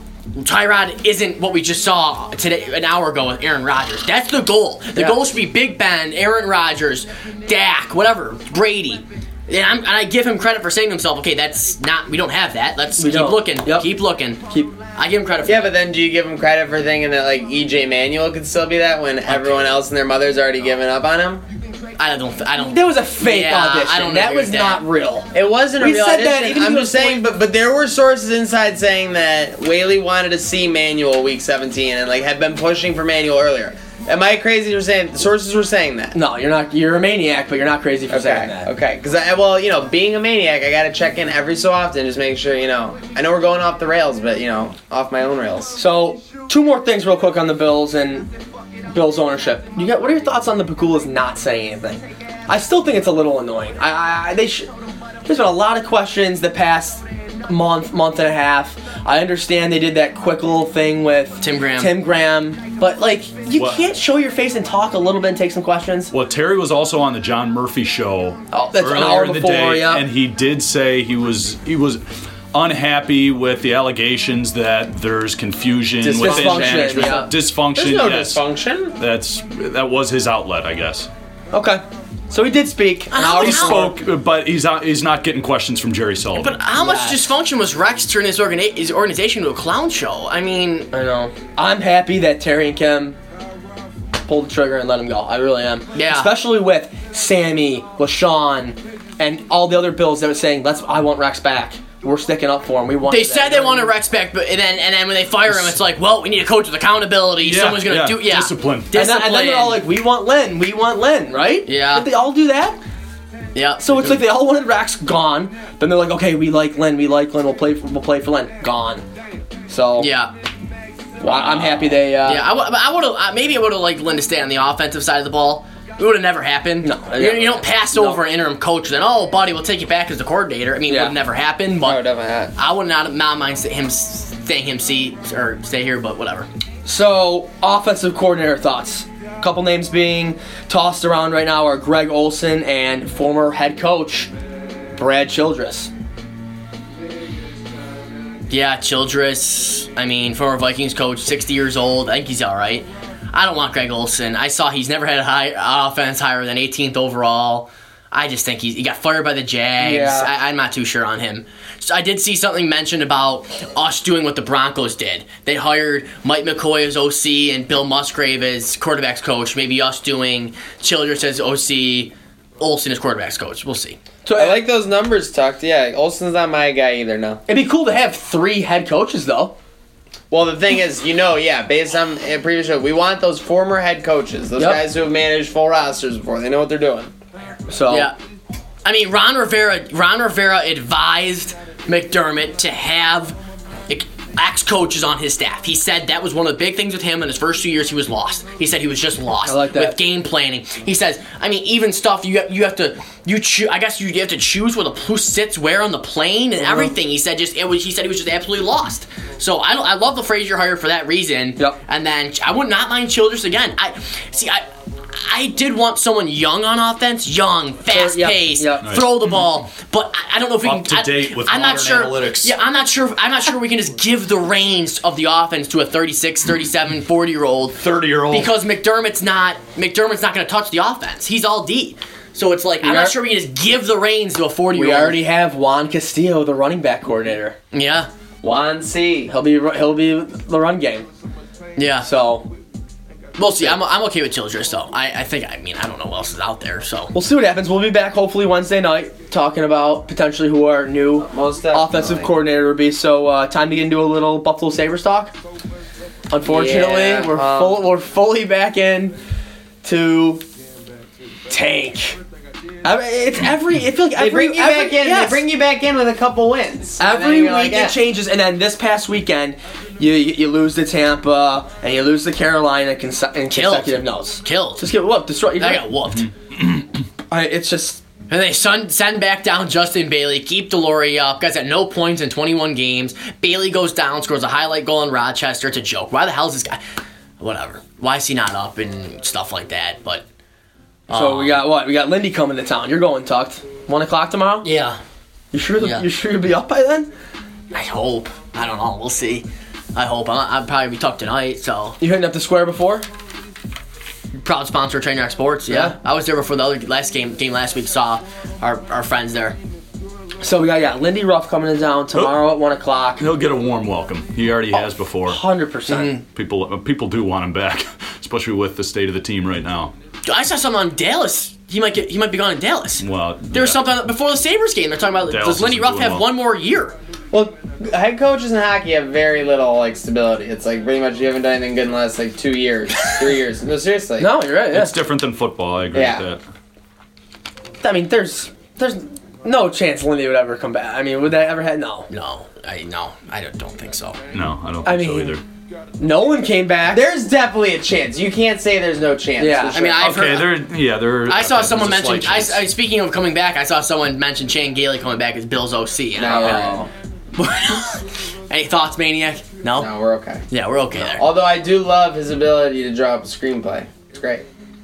Speaker 3: Tyrod isn't what we just saw today an hour ago with Aaron Rodgers. That's the goal. The
Speaker 1: Yeah.
Speaker 3: goal should be Big Ben, Aaron Rodgers, Dak, whatever, Brady. And, I'm, and I give him credit for saying to himself, okay, that's not. We don't have that. Let's
Speaker 1: We
Speaker 3: keep
Speaker 1: don't.
Speaker 3: looking.
Speaker 1: Yep.
Speaker 2: Keep looking.
Speaker 1: Keep.
Speaker 3: I give him credit for
Speaker 2: Yeah,
Speaker 3: that.
Speaker 2: but then do you give him credit for thinking that like E J Manuel could still be that when everyone else and their mother's already given up on him?
Speaker 3: I don't. I don't.
Speaker 1: That was a fake
Speaker 3: Yeah,
Speaker 1: audition.
Speaker 3: I don't
Speaker 1: that
Speaker 3: agree
Speaker 1: was
Speaker 3: with that.
Speaker 1: not real.
Speaker 2: It wasn't
Speaker 1: We
Speaker 2: a real
Speaker 1: said that
Speaker 2: audition.
Speaker 1: even
Speaker 2: I'm
Speaker 1: if it
Speaker 2: just
Speaker 1: was
Speaker 2: saying, but but there were sources inside saying that Whaley wanted to see Manuel week seventeen and like had been pushing for Manuel earlier. Am I crazy for saying sources were saying that?
Speaker 1: No, you're not. You're a maniac, but you're not crazy for saying
Speaker 2: Okay,
Speaker 1: that.
Speaker 2: okay. Because I, well, you know, being a maniac, I gotta check in every so often, just make sure, you know. I know we're going off the rails, but you know, off my own rails.
Speaker 1: So, two more things real quick on the Bills and Bills ownership. You got what are your thoughts on the Pagulas not saying anything? I still think it's a little annoying. I, I they should. There's been a lot of questions the past month, month and a half. I understand they did that quick little thing with
Speaker 3: Tim Graham.
Speaker 1: Tim Graham, but like you
Speaker 4: What?
Speaker 1: can't show your face and talk a little bit and take some questions.
Speaker 4: Well, Terry was also on the John Murphy show
Speaker 1: Oh, that's an
Speaker 4: earlier
Speaker 1: hour
Speaker 4: in the
Speaker 1: before,
Speaker 4: day,
Speaker 1: yeah.
Speaker 4: and he did say he was he was unhappy with the allegations that there's confusion
Speaker 2: Dis-
Speaker 4: within
Speaker 1: dysfunction,
Speaker 4: management,
Speaker 1: yeah.
Speaker 4: dysfunction.
Speaker 2: There's no
Speaker 4: yes.
Speaker 2: dysfunction.
Speaker 4: That's that was his outlet, I guess.
Speaker 1: Okay. So he did speak.
Speaker 3: I know,
Speaker 4: He
Speaker 3: how-
Speaker 4: spoke, but he's not, he's not getting questions from Jerry Sullivan.
Speaker 3: But how much
Speaker 1: Yes.
Speaker 3: dysfunction was Rex turning his, organi- his organization into a clown show? I mean,
Speaker 1: I know. I'm happy that Terry and Kim pulled the trigger and let him go. I really am.
Speaker 3: Yeah.
Speaker 1: Especially with Sammy, LaShawn, and all the other Bills that were saying, "Let's. I want Rex back. We're sticking up for him. We want."
Speaker 3: they said they wanted Rex back, but and then and then when they fire him, it's like, well, we need a coach with accountability.
Speaker 4: Yeah,
Speaker 3: Someone's gonna
Speaker 4: yeah,
Speaker 3: do yeah
Speaker 4: discipline.
Speaker 1: And then,
Speaker 3: Discipline.
Speaker 1: and then they're all like, "We want Lynn. We want Lynn." Right?
Speaker 3: Yeah.
Speaker 1: Did they all do that?
Speaker 3: yeah.
Speaker 1: So it's like they all wanted Rex gone. Then they're like, "Okay, we like Lynn. We like Lynn. We'll play. For, we'll play for Lynn. Gone." So
Speaker 3: yeah.
Speaker 1: well, I'm happy they. Uh,
Speaker 3: Yeah, I, w- I would have maybe I would have liked Lynn to stay on the offensive side of the ball. It would have never happened.
Speaker 1: No,
Speaker 3: you,
Speaker 1: yeah.
Speaker 3: you don't pass
Speaker 1: No.
Speaker 3: over an interim coach. Then, oh, buddy, we'll take you back as the coordinator. I mean, it
Speaker 1: Yeah.
Speaker 3: would have never happened.
Speaker 2: Oh,
Speaker 3: But
Speaker 2: definitely.
Speaker 3: I would not not mind st- him staying him seat or stay here. But whatever.
Speaker 1: So, offensive coordinator thoughts. A couple names being tossed around right now are Greg Olson and former head coach Brad Childress.
Speaker 3: Yeah, Childress. I mean, former Vikings coach, sixty years old. I think he's all right. I don't want Greg Olson. I saw he's never had a high offense higher than eighteenth overall. I just think he's, he got fired by the Jags.
Speaker 1: Yeah.
Speaker 3: I, I'm not too sure on him. So I did see something mentioned about us doing what the Broncos did. They hired Mike McCoy as O C and Bill Musgrave as quarterbacks coach. Maybe us doing Childress as O C, Olson as quarterbacks coach. We'll see.
Speaker 1: So,
Speaker 2: I like those numbers tucked. Yeah, Olsen's not my guy either. No.
Speaker 1: it'd be cool to have three head coaches, though.
Speaker 2: Well, the thing is, you know, yeah, based on a previous show, we want those former head coaches, those
Speaker 1: Yep.
Speaker 2: guys who have managed full rosters before. They know what they're doing.
Speaker 1: So,
Speaker 3: Yeah. I mean, Ron Rivera Ron Rivera advised McDermott to have ex-coaches on his staff. He said that was one of the big things with him in his first two years. He was lost. He said he was just lost
Speaker 1: I like that.
Speaker 3: with game planning. He says, I mean, even stuff you have, you have to you choo- I guess you have to choose where the who sits where on the plane and everything. He said just it was. He said he was just absolutely lost. So I don't, I love the Frazier hire for that reason.
Speaker 1: Yep.
Speaker 3: And then I would not mind Childress again. I see. I. I did want someone young on offense, young, fast
Speaker 1: yep,
Speaker 3: paced,
Speaker 1: yep.
Speaker 3: throw the ball. But I, I don't know if we
Speaker 4: Up
Speaker 3: can.
Speaker 4: to
Speaker 3: I,
Speaker 4: date with
Speaker 3: I'm not
Speaker 4: modern
Speaker 3: sure.
Speaker 4: analytics.
Speaker 3: Yeah, I'm not sure. I'm not sure we can just give the reins of the offense to a thirty-six, thirty-seven, forty year old
Speaker 4: thirty year old.
Speaker 3: because McDermott's not McDermott's not going to touch the offense. He's all D. So it's like I'm
Speaker 1: are-
Speaker 3: not sure we can just give the reins to a forty year
Speaker 1: we
Speaker 3: old.
Speaker 1: already have Juan Castillo, the running back coordinator.
Speaker 3: Yeah,
Speaker 2: Juan C.
Speaker 1: He'll be he'll be the run game.
Speaker 3: yeah.
Speaker 1: So
Speaker 3: We'll see. I'm, I'm okay with Childress though. I, I think. I mean, I don't know what else is out there. So
Speaker 1: we'll see what happens. We'll be back hopefully Wednesday night talking about potentially who our new
Speaker 2: Most definitely.
Speaker 1: offensive coordinator will be. So uh, time to get into a little Buffalo Sabres talk. Unfortunately,
Speaker 2: Yeah,
Speaker 1: we're
Speaker 2: um,
Speaker 1: full, we're fully back in to tank. I mean, it's every. I feel like
Speaker 2: They
Speaker 1: every,
Speaker 2: bring you
Speaker 1: every,
Speaker 2: back in.
Speaker 1: yes.
Speaker 2: They bring you back in with a couple wins. And then
Speaker 1: Every
Speaker 2: you're
Speaker 1: week
Speaker 2: like, yeah.
Speaker 1: it changes, and then this past weekend, you you, you lose to Tampa and you lose to Carolina in, conse- in
Speaker 3: Killed.
Speaker 1: consecutive notes.
Speaker 3: killed.
Speaker 1: Just get whooped, destroy.
Speaker 3: I got whooped.
Speaker 1: I, it's just
Speaker 3: And they send, send back down Justin Bailey, keep Delory up. Guys at no points in twenty-one games. Bailey goes down, scores a highlight goal in Rochester. It's a joke. Why the hell is this guy? Whatever. Why is he not up and stuff like that? But
Speaker 1: so. We got what? We got Lindy coming to town. You're going tucked. One o'clock tomorrow.
Speaker 3: yeah,
Speaker 1: You sure?
Speaker 3: Yeah.
Speaker 1: You sure you'll be up by then?
Speaker 3: I hope. I don't know. We'll see. I hope. I'll, I'll probably be tucked tonight. So
Speaker 1: You hitting up the square before?
Speaker 3: proud sponsor of Trainwreck Sports. Yeah.
Speaker 1: Yeah.
Speaker 3: I was there before the other last game. Game last week. Saw our our friends there.
Speaker 1: So we got yeah, Lindy Ruff coming to town tomorrow at one o'clock.
Speaker 4: He'll get a warm welcome. He already has
Speaker 3: Oh,
Speaker 4: before.
Speaker 1: Hundred percent.
Speaker 4: People uh, people do want him back, especially with the state of the team right now.
Speaker 3: I saw something on Dallas. He might get. He might be gone in Dallas.
Speaker 4: Well,
Speaker 3: There was something before the Sabres game. They're talking about
Speaker 4: Dallas
Speaker 3: does Lindy
Speaker 4: isn't
Speaker 3: Ruff
Speaker 4: doing
Speaker 3: have
Speaker 4: well.
Speaker 3: one more year?
Speaker 2: Well, head coaches in hockey have very little like stability. It's like pretty much you haven't done anything good in the last like two years, three years. No, seriously.
Speaker 1: No, you're right. Yeah.
Speaker 4: It's different than football. I agree
Speaker 2: Yeah.
Speaker 4: with that.
Speaker 1: I mean, there's there's no chance Lindy would ever come back. I mean, would that ever happen? No.
Speaker 3: No, I no, I don't, don't think so.
Speaker 4: No, I don't think
Speaker 1: I
Speaker 4: so
Speaker 1: mean,
Speaker 4: either.
Speaker 1: No one came back.
Speaker 2: There's definitely a chance. You can't say there's no chance.
Speaker 1: Yeah.
Speaker 2: for
Speaker 3: I mean,
Speaker 2: sure.
Speaker 3: I've
Speaker 4: Okay,
Speaker 3: heard.
Speaker 4: there. Yeah, there.
Speaker 3: I saw
Speaker 4: there's
Speaker 3: someone
Speaker 4: a
Speaker 3: mention.
Speaker 4: slight
Speaker 3: I,
Speaker 4: chance.
Speaker 3: I, speaking of coming back, I saw someone mention Chan Gailey coming back as Bill's O C. And
Speaker 2: no,
Speaker 3: I- Any thoughts, Maniac? No?
Speaker 2: no, we're okay.
Speaker 3: Yeah, we're okay there.
Speaker 2: Although I do love his ability to draw up a screenplay. It's great.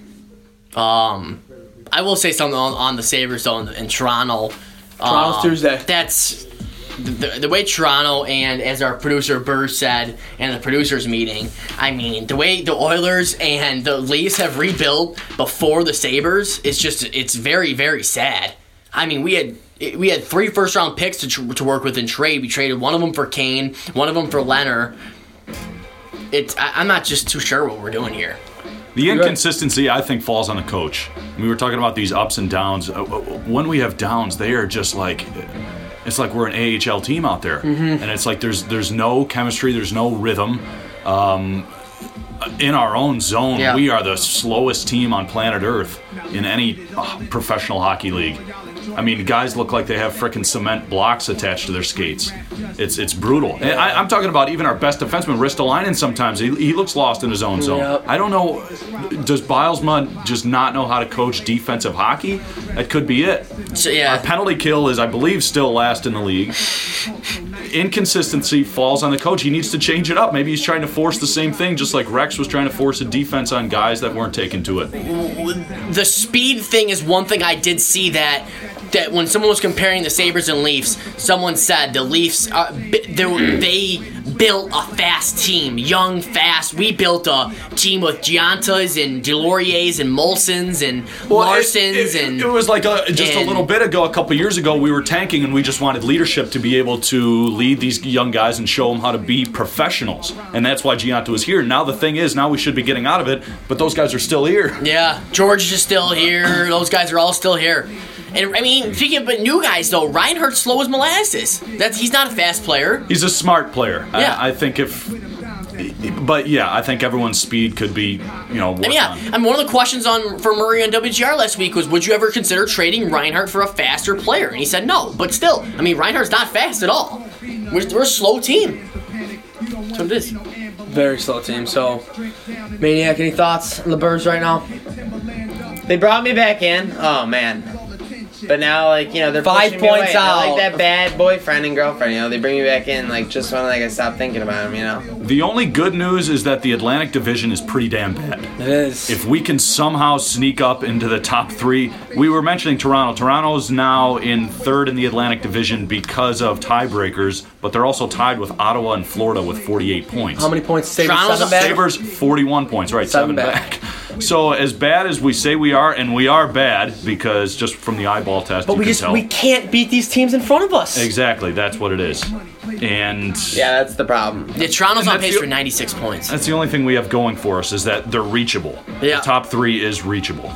Speaker 3: Um, I will say something on, on the Sabres though in, in Toronto.
Speaker 1: Toronto's
Speaker 3: Um,
Speaker 1: Tuesday.
Speaker 3: That's the, the way Toronto and as our producer Burr said in the producers meeting, I mean the way the Oilers and the Leafs have rebuilt before the Sabres is just it's very very sad. I mean we had we had three first round picks to tr- to work with in trade. We traded one of them for Kane, one of them for Leonard. It's I, I'm not just too sure what we're doing here.
Speaker 4: The inconsistency, I think, falls on the coach. We were talking about these ups and downs. When we have downs, they are just like, it's like we're an A H L team out there. Mm-hmm. And it's like there's there's no chemistry, there's no rhythm. Um, in our own zone,
Speaker 3: yeah.
Speaker 4: we are the slowest team on planet Earth in any uh, professional hockey league. I mean, guys look like they have frickin' cement blocks attached to their skates. It's it's brutal. And I, I'm talking about even our best defenseman, Ristolainen, sometimes. He, he looks lost in his own zone.
Speaker 1: Yep.
Speaker 4: I don't know, does Bilesma just not know how to coach defensive hockey? That could be it.
Speaker 3: So, yeah.
Speaker 4: Our penalty kill is, I believe, still last in the league. Inconsistency falls on the coach. He needs to change it up. Maybe he's trying to force the same thing, just like Rex was trying to force a defense on guys that weren't taken to it.
Speaker 3: The speed thing is one thing I did see that that when someone was comparing the Sabres and Leafs, someone said the Leafs uh, they, they built a fast team, young, fast. We built a team with Giantas and Deloriers and Molsons and
Speaker 4: Well,
Speaker 3: Larsons
Speaker 4: it, it,
Speaker 3: and
Speaker 4: it was like a, just
Speaker 3: and,
Speaker 4: a little bit ago, a couple years ago, we were tanking and we just wanted leadership to be able to lead these young guys and show them how to be professionals, and that's why Gianta was here. Now the thing is, now we should be getting out of it, but those guys are still here.
Speaker 3: Yeah, George is still here. Those guys are all still here. And I mean, speaking of new guys though, Reinhardt's slow as molasses. That's he's not a fast player.
Speaker 4: He's a smart player.
Speaker 3: Yeah.
Speaker 4: I, I think if, but yeah, I think everyone's speed could be, you know, worked
Speaker 3: I mean, yeah.
Speaker 4: on.
Speaker 3: I mean, one of the questions on for Murray on W G R last week was, would you ever consider trading Reinhardt for a faster player? And he said no. But still, I mean, Reinhardt's not fast at all. We're, we're a slow team. That's what it is.
Speaker 1: Very slow team. So, Maniac, any thoughts on the Birds right now?
Speaker 2: They brought me back in. Oh man. But now, like, you know, they're
Speaker 1: Five
Speaker 2: pushing me
Speaker 1: points
Speaker 2: away. They're
Speaker 1: out.
Speaker 2: like that bad boyfriend and girlfriend, you know. They bring me back in, like, just when like I stop thinking about them, you know.
Speaker 4: The only good news is that the Atlantic Division is pretty damn bad.
Speaker 1: It is.
Speaker 4: If we can somehow sneak up into the top three, we were mentioning Toronto. Toronto's now in third in the Atlantic Division because of tiebreakers, but they're also tied with Ottawa and Florida with forty-eight points.
Speaker 1: How many points? Sabres,
Speaker 3: Toronto's
Speaker 1: seven back?
Speaker 4: Sabres, forty-one points, right?
Speaker 1: Seven
Speaker 4: Seven,
Speaker 1: back.
Speaker 4: back. So as bad as we say we are, and we are bad because just from the eyeball test,
Speaker 1: But
Speaker 4: you
Speaker 1: we
Speaker 4: can
Speaker 1: just
Speaker 4: tell.
Speaker 1: we can't beat these teams in front of us.
Speaker 4: Exactly, that's what it is. And
Speaker 2: Yeah, that's the problem.
Speaker 3: Yeah, Toronto's on
Speaker 4: that's
Speaker 3: pace
Speaker 4: the-
Speaker 3: for ninety-six points.
Speaker 4: that's the only thing we have going for us is that they're reachable.
Speaker 3: Yeah.
Speaker 4: The top three is reachable.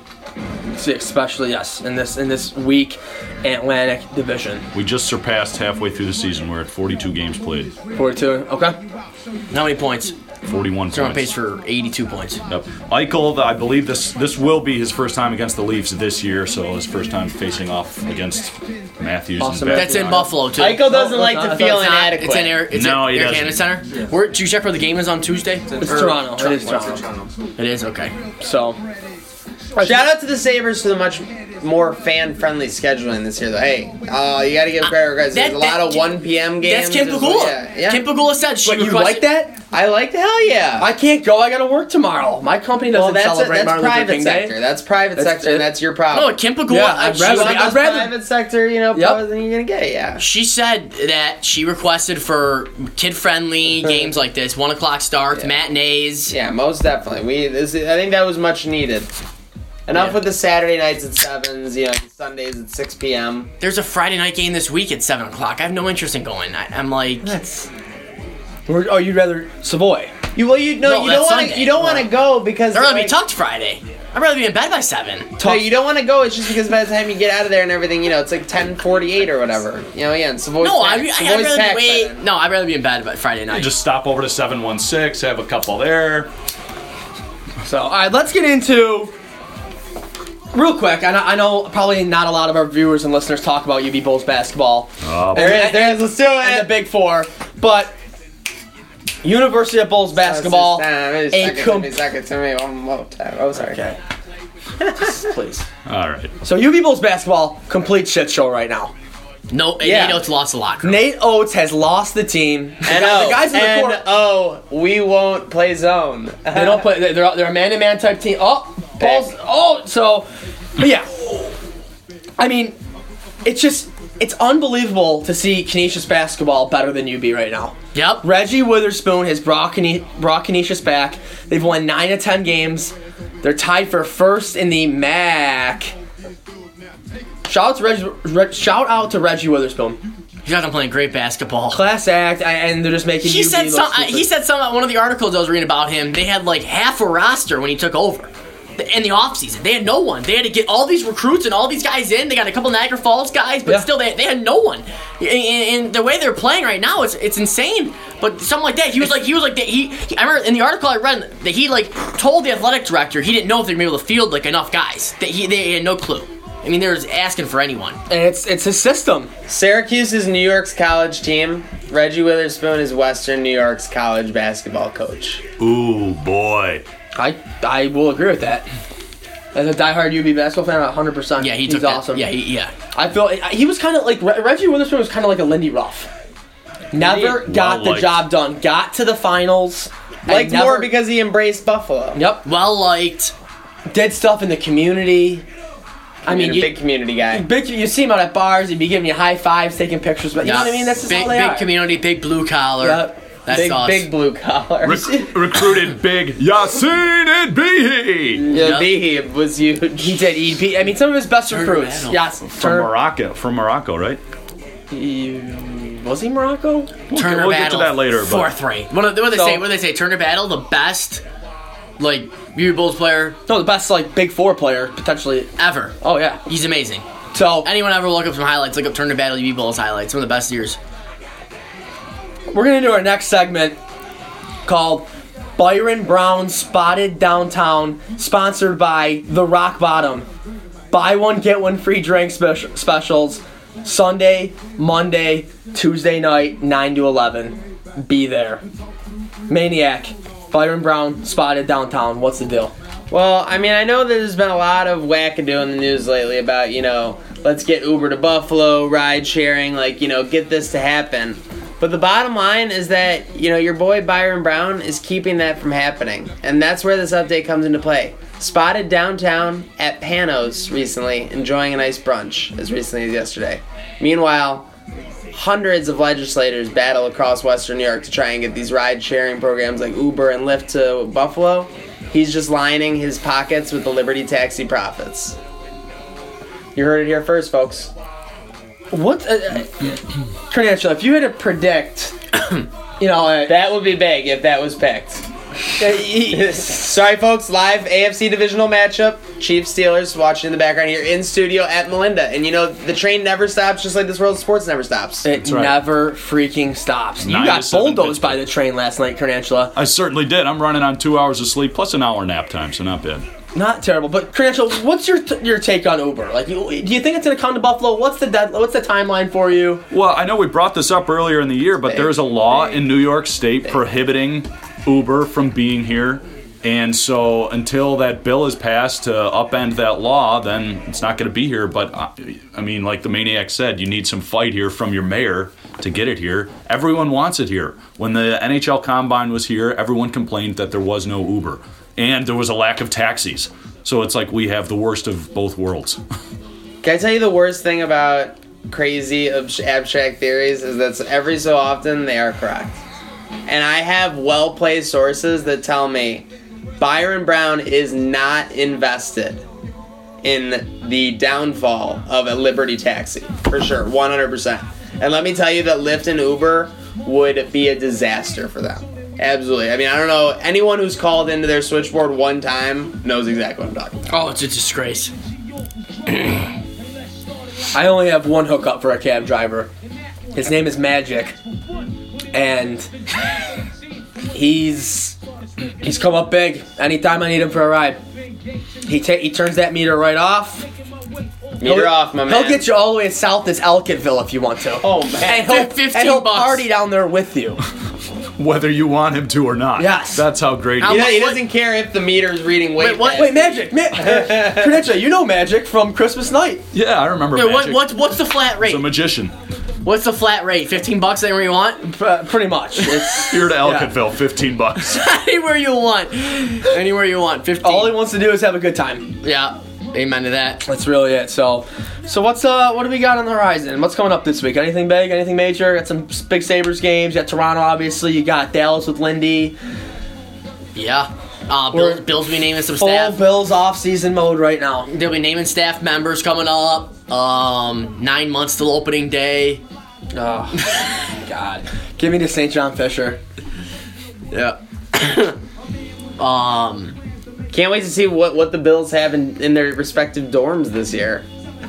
Speaker 1: See, especially yes in this in this weak Atlantic Division.
Speaker 4: We just surpassed halfway through the season. We're at forty-two games played.
Speaker 1: Forty-two. Okay.
Speaker 3: How many points?
Speaker 4: forty-one
Speaker 3: They're on pace
Speaker 4: points.
Speaker 3: for eighty-two points.
Speaker 4: Yep. Eichel, I believe this this will be his first time against the Leafs this year, so his first time facing off against Matthews
Speaker 1: Awesome.
Speaker 4: and
Speaker 3: That's in Buffalo too.
Speaker 2: Eichel doesn't
Speaker 1: No,
Speaker 2: like
Speaker 1: it's
Speaker 2: to
Speaker 1: not.
Speaker 2: feel
Speaker 1: It's
Speaker 3: It's not-
Speaker 2: inadequate.
Speaker 3: It's in Air. It's
Speaker 4: No,
Speaker 3: in
Speaker 4: he
Speaker 3: Air
Speaker 4: doesn't.
Speaker 3: Canada Center. Where, did you check where the game is on Tuesday?
Speaker 1: It's
Speaker 3: Or-
Speaker 1: Toronto. It is
Speaker 3: Toronto.
Speaker 1: Toronto.
Speaker 3: It is okay.
Speaker 1: So.
Speaker 2: Shout out to the Sabres for the much more fan-friendly scheduling this year, though. Hey, uh, you got to give credit, guys. There's
Speaker 3: That-
Speaker 2: a lot
Speaker 3: that-
Speaker 2: of one p.m. games.
Speaker 3: That's Kim
Speaker 2: There's-
Speaker 3: Pagula.
Speaker 2: Yeah, yeah.
Speaker 3: Kim Pagula said she
Speaker 1: But you
Speaker 3: requested-
Speaker 1: like that?
Speaker 2: I like the hell yeah.
Speaker 1: I can't go. I gotta work tomorrow. My company doesn't
Speaker 2: well, that's a,
Speaker 1: celebrate
Speaker 2: that's
Speaker 1: Martin Luther
Speaker 2: private
Speaker 1: King
Speaker 2: sector.
Speaker 1: Day.
Speaker 2: That's private
Speaker 1: That's-
Speaker 2: sector, and that's your problem.
Speaker 3: No, Kim Pagula.
Speaker 1: Yeah,
Speaker 3: uh,
Speaker 1: I'd
Speaker 3: she,
Speaker 1: rather
Speaker 2: You
Speaker 1: be-
Speaker 2: want
Speaker 1: I'd
Speaker 2: those
Speaker 1: rather-
Speaker 2: private sector, you know,
Speaker 1: Yep.
Speaker 2: pros, then you're gonna get it, yeah.
Speaker 3: she said that she requested for kid-friendly games like this, one o'clock starts,
Speaker 2: Yeah.
Speaker 3: matinees.
Speaker 2: Yeah, most definitely. We, this, I think that was much needed. Enough
Speaker 3: Yeah.
Speaker 2: with the Saturday nights at sevens, you know, the Sundays at six p.m.
Speaker 3: There's a Friday night game this week at seven o'clock. I have no interest in going. I, I'm like,
Speaker 1: That's. Or, oh, you'd rather Savoy?
Speaker 2: You well, you no,
Speaker 3: No,
Speaker 2: you
Speaker 3: that's
Speaker 2: don't want to.
Speaker 3: Sunday.
Speaker 2: You don't want to go because
Speaker 3: I'd rather be
Speaker 2: like,
Speaker 3: tucked Friday. I'd rather be in bed by seven.
Speaker 2: No, you don't want to go. It's just because by the time you get out of there and everything, you know, it's like ten forty-eight or whatever. You know, yeah. And Savoy's
Speaker 3: No, I,
Speaker 2: packed.
Speaker 3: I, I'd
Speaker 2: Savoy's
Speaker 3: rather
Speaker 2: packed by
Speaker 3: wait.
Speaker 2: then.
Speaker 3: No, I'd rather be in bed by Friday night.
Speaker 4: just stop over to seven one six, have a couple there.
Speaker 1: So, all right, let's get into real quick. I know, I know probably not a lot of our viewers and listeners talk about U V Bulls basketball.
Speaker 4: Uh,
Speaker 2: There is, there is. Let's do
Speaker 1: and the
Speaker 2: it.
Speaker 1: Big Four, but University of Bulls basketball.
Speaker 2: A
Speaker 1: a com-
Speaker 2: second to me. One more time. Oh, sorry.
Speaker 1: Okay. Please.
Speaker 4: all right.
Speaker 1: So U V Bulls basketball, complete shit show right now.
Speaker 3: no,
Speaker 2: Yeah.
Speaker 3: Nate Oates lost a locker.
Speaker 1: Nate Oates has lost the team.
Speaker 2: And
Speaker 1: the
Speaker 2: oh,
Speaker 1: guys in the
Speaker 2: and
Speaker 1: court,
Speaker 2: oh, we won't play zone.
Speaker 1: they don't play. They're they're a man-to-man type team. Oh, balls. Oh, so, but yeah. I mean, it's just it's unbelievable to see Canisius basketball better than U B right now.
Speaker 3: Yep.
Speaker 1: Reggie Witherspoon has brought, Cane- brought Canisius back. They've won nine of ten games. They're tied for first in the M A C. Shout out to Reggie, Re- shout out to Reggie Witherspoon.
Speaker 3: He's not playing great basketball.
Speaker 1: Class act, and they're just making
Speaker 3: He
Speaker 1: U B
Speaker 3: said
Speaker 1: look
Speaker 3: some.
Speaker 1: stupid.
Speaker 3: He said something. One of the articles I was reading about him. They had like half a roster when he took over. In the offseason, they had no one. They had to get all these recruits and all these guys in. They got a couple Niagara Falls guys, but
Speaker 1: Yeah.
Speaker 3: still, they, they had no one. And, and the way they're playing right now, it's it's insane. But something like that, he was like he was like that. He, he I remember in the article I read that he like told the athletic director he didn't know if they're gonna be able to field like enough guys. That he they had no clue. I mean, they were asking for anyone.
Speaker 1: And it's it's his system.
Speaker 2: Syracuse is New York's college team. Reggie Witherspoon is Western New York's college basketball coach.
Speaker 4: Ooh, boy.
Speaker 1: I I will agree with that. As a diehard U B basketball fan, one hundred percent.
Speaker 3: Yeah, he
Speaker 1: He's
Speaker 3: took that.
Speaker 1: awesome.
Speaker 3: Yeah, he, yeah.
Speaker 1: I feel he was kind of like Reggie Witherspoon was kind of like a Lindy Ruff. Never
Speaker 2: Indeed.
Speaker 1: got
Speaker 4: Well
Speaker 1: the
Speaker 4: liked.
Speaker 1: job done. Got to the finals. and
Speaker 2: Like
Speaker 1: never-
Speaker 2: more because he embraced Buffalo.
Speaker 1: Yep.
Speaker 3: Well liked.
Speaker 1: Did stuff in the community. I
Speaker 2: I mean,
Speaker 1: mean,
Speaker 2: a
Speaker 1: you,
Speaker 2: big community guy.
Speaker 1: big. You see him out at bars. He'd be giving you high fives, taking pictures. But you know what I mean? That's just
Speaker 3: big,
Speaker 1: how they
Speaker 3: big
Speaker 1: are.
Speaker 3: community, big blue collar.
Speaker 1: Yep.
Speaker 3: That's
Speaker 2: Big,
Speaker 3: us.
Speaker 2: big blue collar.
Speaker 4: Rec- recruited big Yassine and Behe
Speaker 2: Yeah,
Speaker 3: Yep.
Speaker 2: Behe was huge.
Speaker 1: He did. He, I mean, some of his best
Speaker 3: Turner
Speaker 1: recruits.
Speaker 3: Battle.
Speaker 1: Yes.
Speaker 4: from Morocco. From Morocco, right?
Speaker 1: He, was he Morocco?
Speaker 3: Turner
Speaker 4: we'll get
Speaker 3: Battle.
Speaker 4: to that later, but-
Speaker 3: Fourth rate. What do what do they
Speaker 1: So-
Speaker 3: say? What do they say? Turner Battle, the best, like U B Bulls player
Speaker 1: No, the best like Big Four player potentially.
Speaker 3: ever.
Speaker 1: Oh yeah.
Speaker 3: He's amazing.
Speaker 1: So
Speaker 3: Anyone ever look up some highlights? Look up Turner Battle U B Bulls highlights. Some of the best years.
Speaker 1: we're gonna do our next segment called Byron Brown Spotted Downtown, sponsored by The Rock Bottom. Buy one get one free drink speci- specials. Sunday, Monday, Tuesday night, nine to eleven. Be there. Maniac. Byron Brown Spotted Downtown. What's the deal?
Speaker 2: Well, I mean, I know there's been a lot of wackadoo in the news lately about, you know, let's get Uber to Buffalo, ride sharing, like, you know, get this to happen. But the bottom line is that, you know, your boy Byron Brown is keeping that from happening. And that's where this update comes into play. Spotted downtown at Panos recently, enjoying a nice brunch, as recently as yesterday. Meanwhile, hundreds of legislators battle across Western New York to try and get these ride-sharing programs like Uber and Lyft to Buffalo. He's just lining his pockets with the Liberty Taxi profits. You heard it here first, folks.
Speaker 1: What? Uh, uh, Credential, if you had to predict, you know, uh,
Speaker 2: That would be big if that was picked. Sorry, folks. Live A F C divisional matchup. Chiefs Steelers watching in the background here in studio at Melinda. And you know, the train never stops, just like this world of sports never stops.
Speaker 1: it
Speaker 4: right.
Speaker 1: never freaking stops. You
Speaker 4: Nine to
Speaker 1: got
Speaker 4: seven
Speaker 1: bulldozed by
Speaker 4: Pittsburgh.
Speaker 1: the train last night, Credential.
Speaker 4: I certainly did. I'm running on two hours of sleep plus an hour nap time, so not bad.
Speaker 1: Not terrible, but Credential, what's your t- your take on Uber? Like, you, do you think it's gonna come to Buffalo? What's the dead, What's the timeline for you?
Speaker 4: Well, I know we brought this up earlier in the year, but there is a law in New York State prohibiting Uber from being here. And so until that bill is passed to upend that law, then it's not going to be here. But, uh, I mean, like the Maniac said, you need some fight here from your mayor to get it here. Everyone wants it here. When the N H L Combine was here, everyone complained that there was no Uber. And there was a lack of taxis. So it's like we have the worst of both worlds.
Speaker 2: Can I tell you the worst thing about crazy abs- abstract theories is that every so often they are correct. And I have well-placed sources that tell me Byron Brown is not invested in the downfall of a Liberty Taxi. For sure, one hundred percent. And let me tell you that Lyft and Uber would be a disaster for them. Absolutely. I mean, I don't know. Anyone who's called into their switchboard one time knows exactly what I'm talking about.
Speaker 3: Oh, it's a disgrace.
Speaker 1: I only have one hookup for a cab driver. His name is Magic, and he's he's come up big. Anytime I need him for a ride, he ta- he turns that meter right off.
Speaker 2: Meter
Speaker 1: He'll-
Speaker 2: off, my man.
Speaker 1: He'll get you all the way south as Elkittville if you want to.
Speaker 2: Oh, man.
Speaker 1: And he'll,
Speaker 3: fifteen
Speaker 1: and he'll
Speaker 3: bucks.
Speaker 1: party down there with you.
Speaker 4: Whether you want him to or not.
Speaker 1: Yes.
Speaker 4: That's how great
Speaker 3: How
Speaker 4: he
Speaker 2: He,
Speaker 4: is.
Speaker 2: he doesn't care if the meter's reading way
Speaker 3: Wait, what-
Speaker 2: past
Speaker 1: Wait, Magic, Ma- Credential, you know Magic from Christmas night.
Speaker 4: Yeah, I remember
Speaker 3: Wait, what,
Speaker 4: Magic.
Speaker 3: what, what's the flat rate?
Speaker 4: He's a magician.
Speaker 3: What's the flat rate? fifteen bucks anywhere you want?
Speaker 1: P- pretty much. It's
Speaker 4: Here to
Speaker 1: Yeah.
Speaker 4: Elkittville, fifteen bucks.
Speaker 3: Anywhere you want. Anywhere you want. fifteen.
Speaker 1: all he wants to do is have a good time.
Speaker 3: Yeah. Amen to that.
Speaker 1: That's really it. So, so what's uh, what do we got on the horizon? What's coming up this week? Anything big? Anything major? Got some big Sabres games. You got Toronto, obviously. You got Dallas with Lindy.
Speaker 3: Yeah. Uh,
Speaker 1: We're
Speaker 3: Bill, Bill's be naming some
Speaker 1: Full
Speaker 3: staff.
Speaker 1: Bills off-season mode right now.
Speaker 3: They'll be naming staff members coming up. Um, nine months till opening day.
Speaker 1: Oh, God. Give me the Saint John Fisher.
Speaker 3: Yeah. um,
Speaker 2: Can't wait to see what, what the Bills have in, in their respective dorms this year.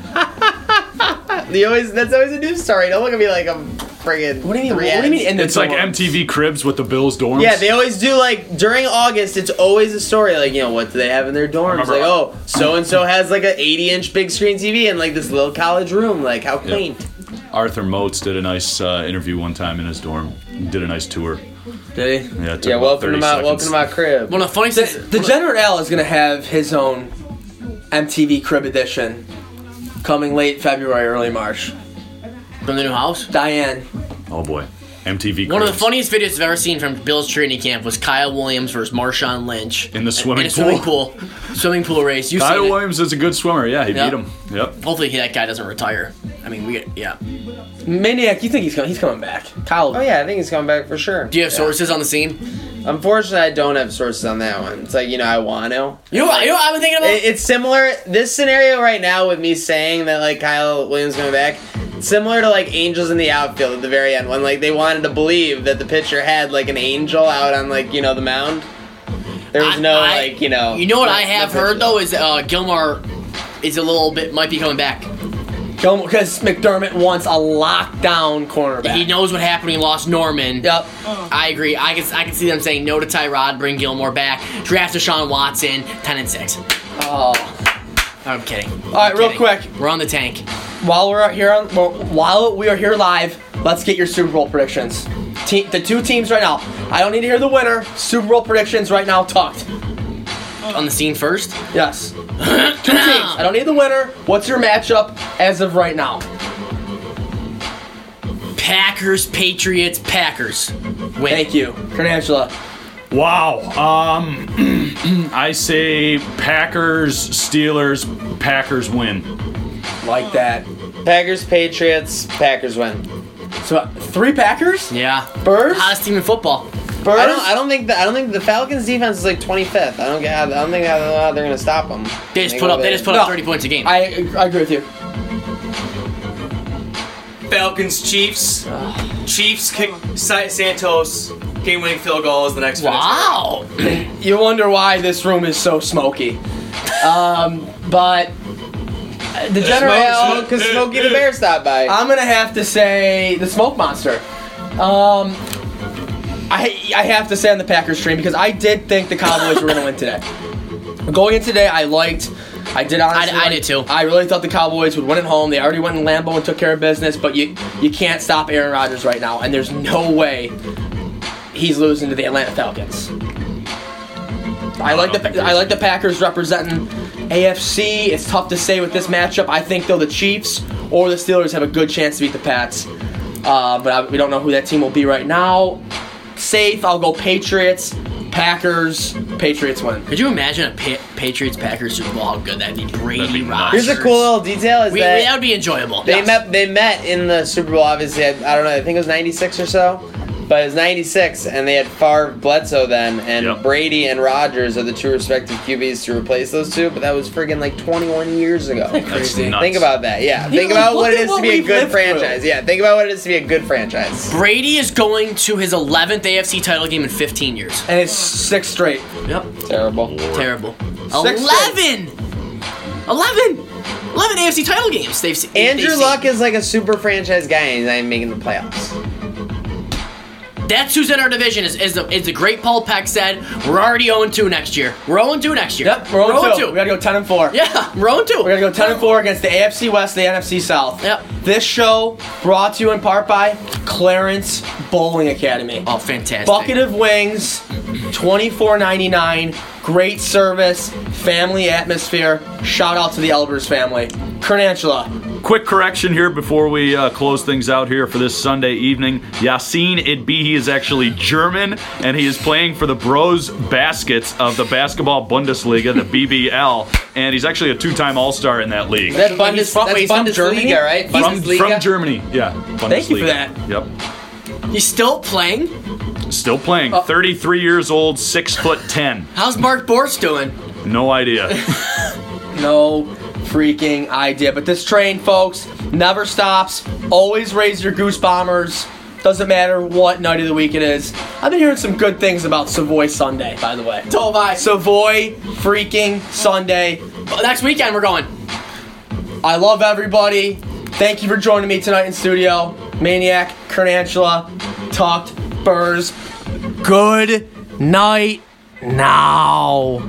Speaker 2: They always that's always a news story. Don't look at me like I'm friggin'.
Speaker 1: What do you mean?
Speaker 2: three
Speaker 1: What do you mean?
Speaker 2: ads.
Speaker 1: In the
Speaker 4: It's like
Speaker 1: dorms?
Speaker 4: M T V Cribs with the Bills dorms.
Speaker 2: Yeah, they always do like during August. It's always a story like, you know, what do they have in their dorms?
Speaker 4: Remember-
Speaker 2: Like, oh, so and so has like an eighty inch big screen T V in like this little college room. Like, how quaint.
Speaker 4: Arthur Motes did a nice uh, interview one time in his dorm. Did a nice tour.
Speaker 1: Did he?
Speaker 4: Yeah, it took
Speaker 2: Yeah,
Speaker 4: about
Speaker 2: welcome
Speaker 4: thirty
Speaker 2: to my
Speaker 4: seconds.
Speaker 2: welcome to my crib.
Speaker 3: one of the funniest
Speaker 1: The,
Speaker 3: things.
Speaker 1: Degenerate Al is going to have his own M T V Crib edition coming late February, early March.
Speaker 3: From the new house.
Speaker 1: Diane.
Speaker 4: Oh boy, M T V.
Speaker 3: One of the
Speaker 4: Cribs.
Speaker 3: funniest videos I've ever seen from Bill's training camp was Kyle Williams versus Marshawn Lynch
Speaker 4: In the swimming
Speaker 3: in a swimming
Speaker 4: pool.
Speaker 3: pool, swimming pool race. You
Speaker 4: Kyle
Speaker 3: seen it?
Speaker 4: Williams is a good swimmer. Yeah, he
Speaker 3: Yeah.
Speaker 4: beat him. Yep.
Speaker 3: Hopefully that guy doesn't retire. I mean, we get yeah.
Speaker 1: Maniac, you think he's coming? He's coming back. Kyle.
Speaker 2: Oh yeah, I think he's coming back for sure.
Speaker 3: Do you have sources on the scene?
Speaker 2: Unfortunately, I don't have sources on that one. It's like, you know, I want to.
Speaker 3: You know, what- you know what I've been thinking about?
Speaker 2: It- It's similar. This scenario right now with me saying that like Kyle Williams coming back, it's similar to like Angels in the outfield at the very end when like they wanted to believe that the pitcher had like an angel out on like, you know, the mound. There was
Speaker 3: I-
Speaker 2: no
Speaker 3: I-
Speaker 2: like, you know.
Speaker 3: You know what
Speaker 2: no-
Speaker 3: I have
Speaker 2: no
Speaker 3: heard
Speaker 2: pitcher.
Speaker 3: though is uh, Gilmore is a little bit might be coming back.
Speaker 1: Because McDermott wants a lockdown cornerback.
Speaker 3: He knows what happened when he lost Norman.
Speaker 1: Yep.
Speaker 3: I agree. I can I can see them saying no to Tyrod, bring Gilmore back, draft Deshaun Watson, ten and six.
Speaker 1: Oh.
Speaker 3: I'm kidding.
Speaker 1: All right, real quick.
Speaker 3: We're on the tank.
Speaker 1: While we're here on, well, while we are here live, let's get your Super Bowl predictions. Te- the two teams right now. I don't need to hear the winner. Super Bowl predictions right now, tucked.
Speaker 3: On the scene first.
Speaker 1: Yes. Two teams. I don't need the winner. What's your matchup as of right now?
Speaker 3: Packers, Patriots, Packers. Win.
Speaker 1: Thank you, Carnangela.
Speaker 4: Wow. Um, I say Packers, Steelers, Packers win.
Speaker 1: Like that.
Speaker 2: Packers, Patriots, Packers win.
Speaker 1: So three Packers.
Speaker 3: Yeah.
Speaker 1: Birds.
Speaker 3: Hottest team in football.
Speaker 1: Birds.
Speaker 2: I don't. I don't think. The, I don't think the Falcons' defense is like twenty-fifth. I don't get. I don't think how they're gonna stop them.
Speaker 3: They just put up. They just put
Speaker 1: No.
Speaker 3: up thirty points a game.
Speaker 1: I, I agree with you.
Speaker 5: Falcons, Chiefs. Chiefs kick Sa- Santos. Game-winning field goal is the next finish.
Speaker 3: Wow.
Speaker 1: You wonder why this room is so smoky. Um, but the general.
Speaker 2: Because Smokey the Bear stopped by.
Speaker 1: I'm gonna have to say the Smoke Monster. Um, I I have to say on the Packers stream because I did think the Cowboys were gonna win today. Going in today, I liked. I did honestly.
Speaker 3: I- I
Speaker 1: like-
Speaker 3: did too.
Speaker 1: I really thought the Cowboys would win at home. They already went in Lambeau and took care of business, but you you can't stop Aaron Rodgers right now, and there's no way he's losing to the Atlanta Falcons. I like
Speaker 4: don't
Speaker 1: the
Speaker 4: think
Speaker 1: I
Speaker 4: there's-
Speaker 1: like the Packers representing A F C. It's tough to say with this matchup. I think though the Chiefs or the Steelers have a good chance to beat the Pats, uh, but I, we don't know who that team will be right now. Safe, I'll go Patriots, Packers, Patriots win.
Speaker 3: Could you imagine a pa- Patriots Packers Super Bowl? How good that'd be. Brady,
Speaker 4: That'd be
Speaker 3: Rodgers.
Speaker 2: Here's a cool little detail: is
Speaker 3: We,
Speaker 2: that
Speaker 3: we- that would be enjoyable.
Speaker 2: they
Speaker 3: Yes.
Speaker 2: met. They met in the Super Bowl. Obviously, I, I don't know. I think it was ninety-six or so. But it was ninety-six, and they had Favre, Bledsoe then, and
Speaker 4: Yep.
Speaker 2: Brady and Rodgers are the two respective Q Bs to replace those two. But that was friggin' like twenty-one years ago.
Speaker 4: That's
Speaker 1: Crazy.
Speaker 4: nuts.
Speaker 2: Think about that. Yeah. Think
Speaker 1: Yeah,
Speaker 2: about
Speaker 1: look
Speaker 2: what it
Speaker 1: at
Speaker 2: is
Speaker 1: what
Speaker 2: to be a
Speaker 1: we've
Speaker 2: good
Speaker 1: lived through.
Speaker 2: franchise. Yeah. Think about what it is to be a good franchise.
Speaker 3: Brady is going to his eleventh A F C title game in fifteen years.
Speaker 1: And it's six straight.
Speaker 3: Yep.
Speaker 2: Terrible.
Speaker 3: Terrible.
Speaker 1: Six
Speaker 3: Eleven. Eleven. Eleven A F C title games. They've se-
Speaker 2: Andrew
Speaker 3: they've
Speaker 2: Luck
Speaker 3: seen.
Speaker 2: is like a super franchise guy, and he's not even making the playoffs.
Speaker 3: That's who's in our division. Is is the, is the great Paul Peck said. We're already oh and two next year. We're oh and two next year.
Speaker 1: Yep, we're
Speaker 3: oh and
Speaker 1: two. We gotta go ten and four.
Speaker 3: Yeah, we're oh and two.
Speaker 1: We're gonna go ten and four against the A F C West, the N F C South.
Speaker 3: Yep.
Speaker 1: This show brought to you in part by Clarence Bowling Academy.
Speaker 3: Oh, fantastic.
Speaker 1: Bucket of wings, twenty-four ninety-nine. Great service, family atmosphere. Shout out to the Elbers family. Kern Angela,
Speaker 4: Quick correction here before we uh, close things out here for this Sunday evening. Yassine Idbihi is actually German, and he is playing for the Bros Baskets of the Basketball Bundesliga, the B B L, and he's actually a two-time All-Star in that league.
Speaker 2: That Bundes,
Speaker 1: He's from-
Speaker 2: that's
Speaker 1: he's from Germany?
Speaker 2: Bundesliga, right?
Speaker 4: From,
Speaker 2: Bundesliga.
Speaker 4: from Germany, yeah.
Speaker 1: Thank you for
Speaker 4: Bundesliga.
Speaker 1: that.
Speaker 4: Yep.
Speaker 3: He's still playing?
Speaker 4: Still playing.
Speaker 1: Oh.
Speaker 4: thirty-three years old, six foot ten.
Speaker 3: How's Mark Bortz doing?
Speaker 4: No idea.
Speaker 1: No freaking idea. But this train, folks, never stops. Always raise your goose bombers. Doesn't matter what night of the week it is. I've been hearing some good things about Savoy Sunday, by the way.
Speaker 3: So have I.
Speaker 1: Savoy freaking Sunday.
Speaker 3: Next weekend we're going.
Speaker 1: I love everybody. Thank you for joining me tonight in studio. Maniac, Kernantula, Tucked, Burrs. Good night now.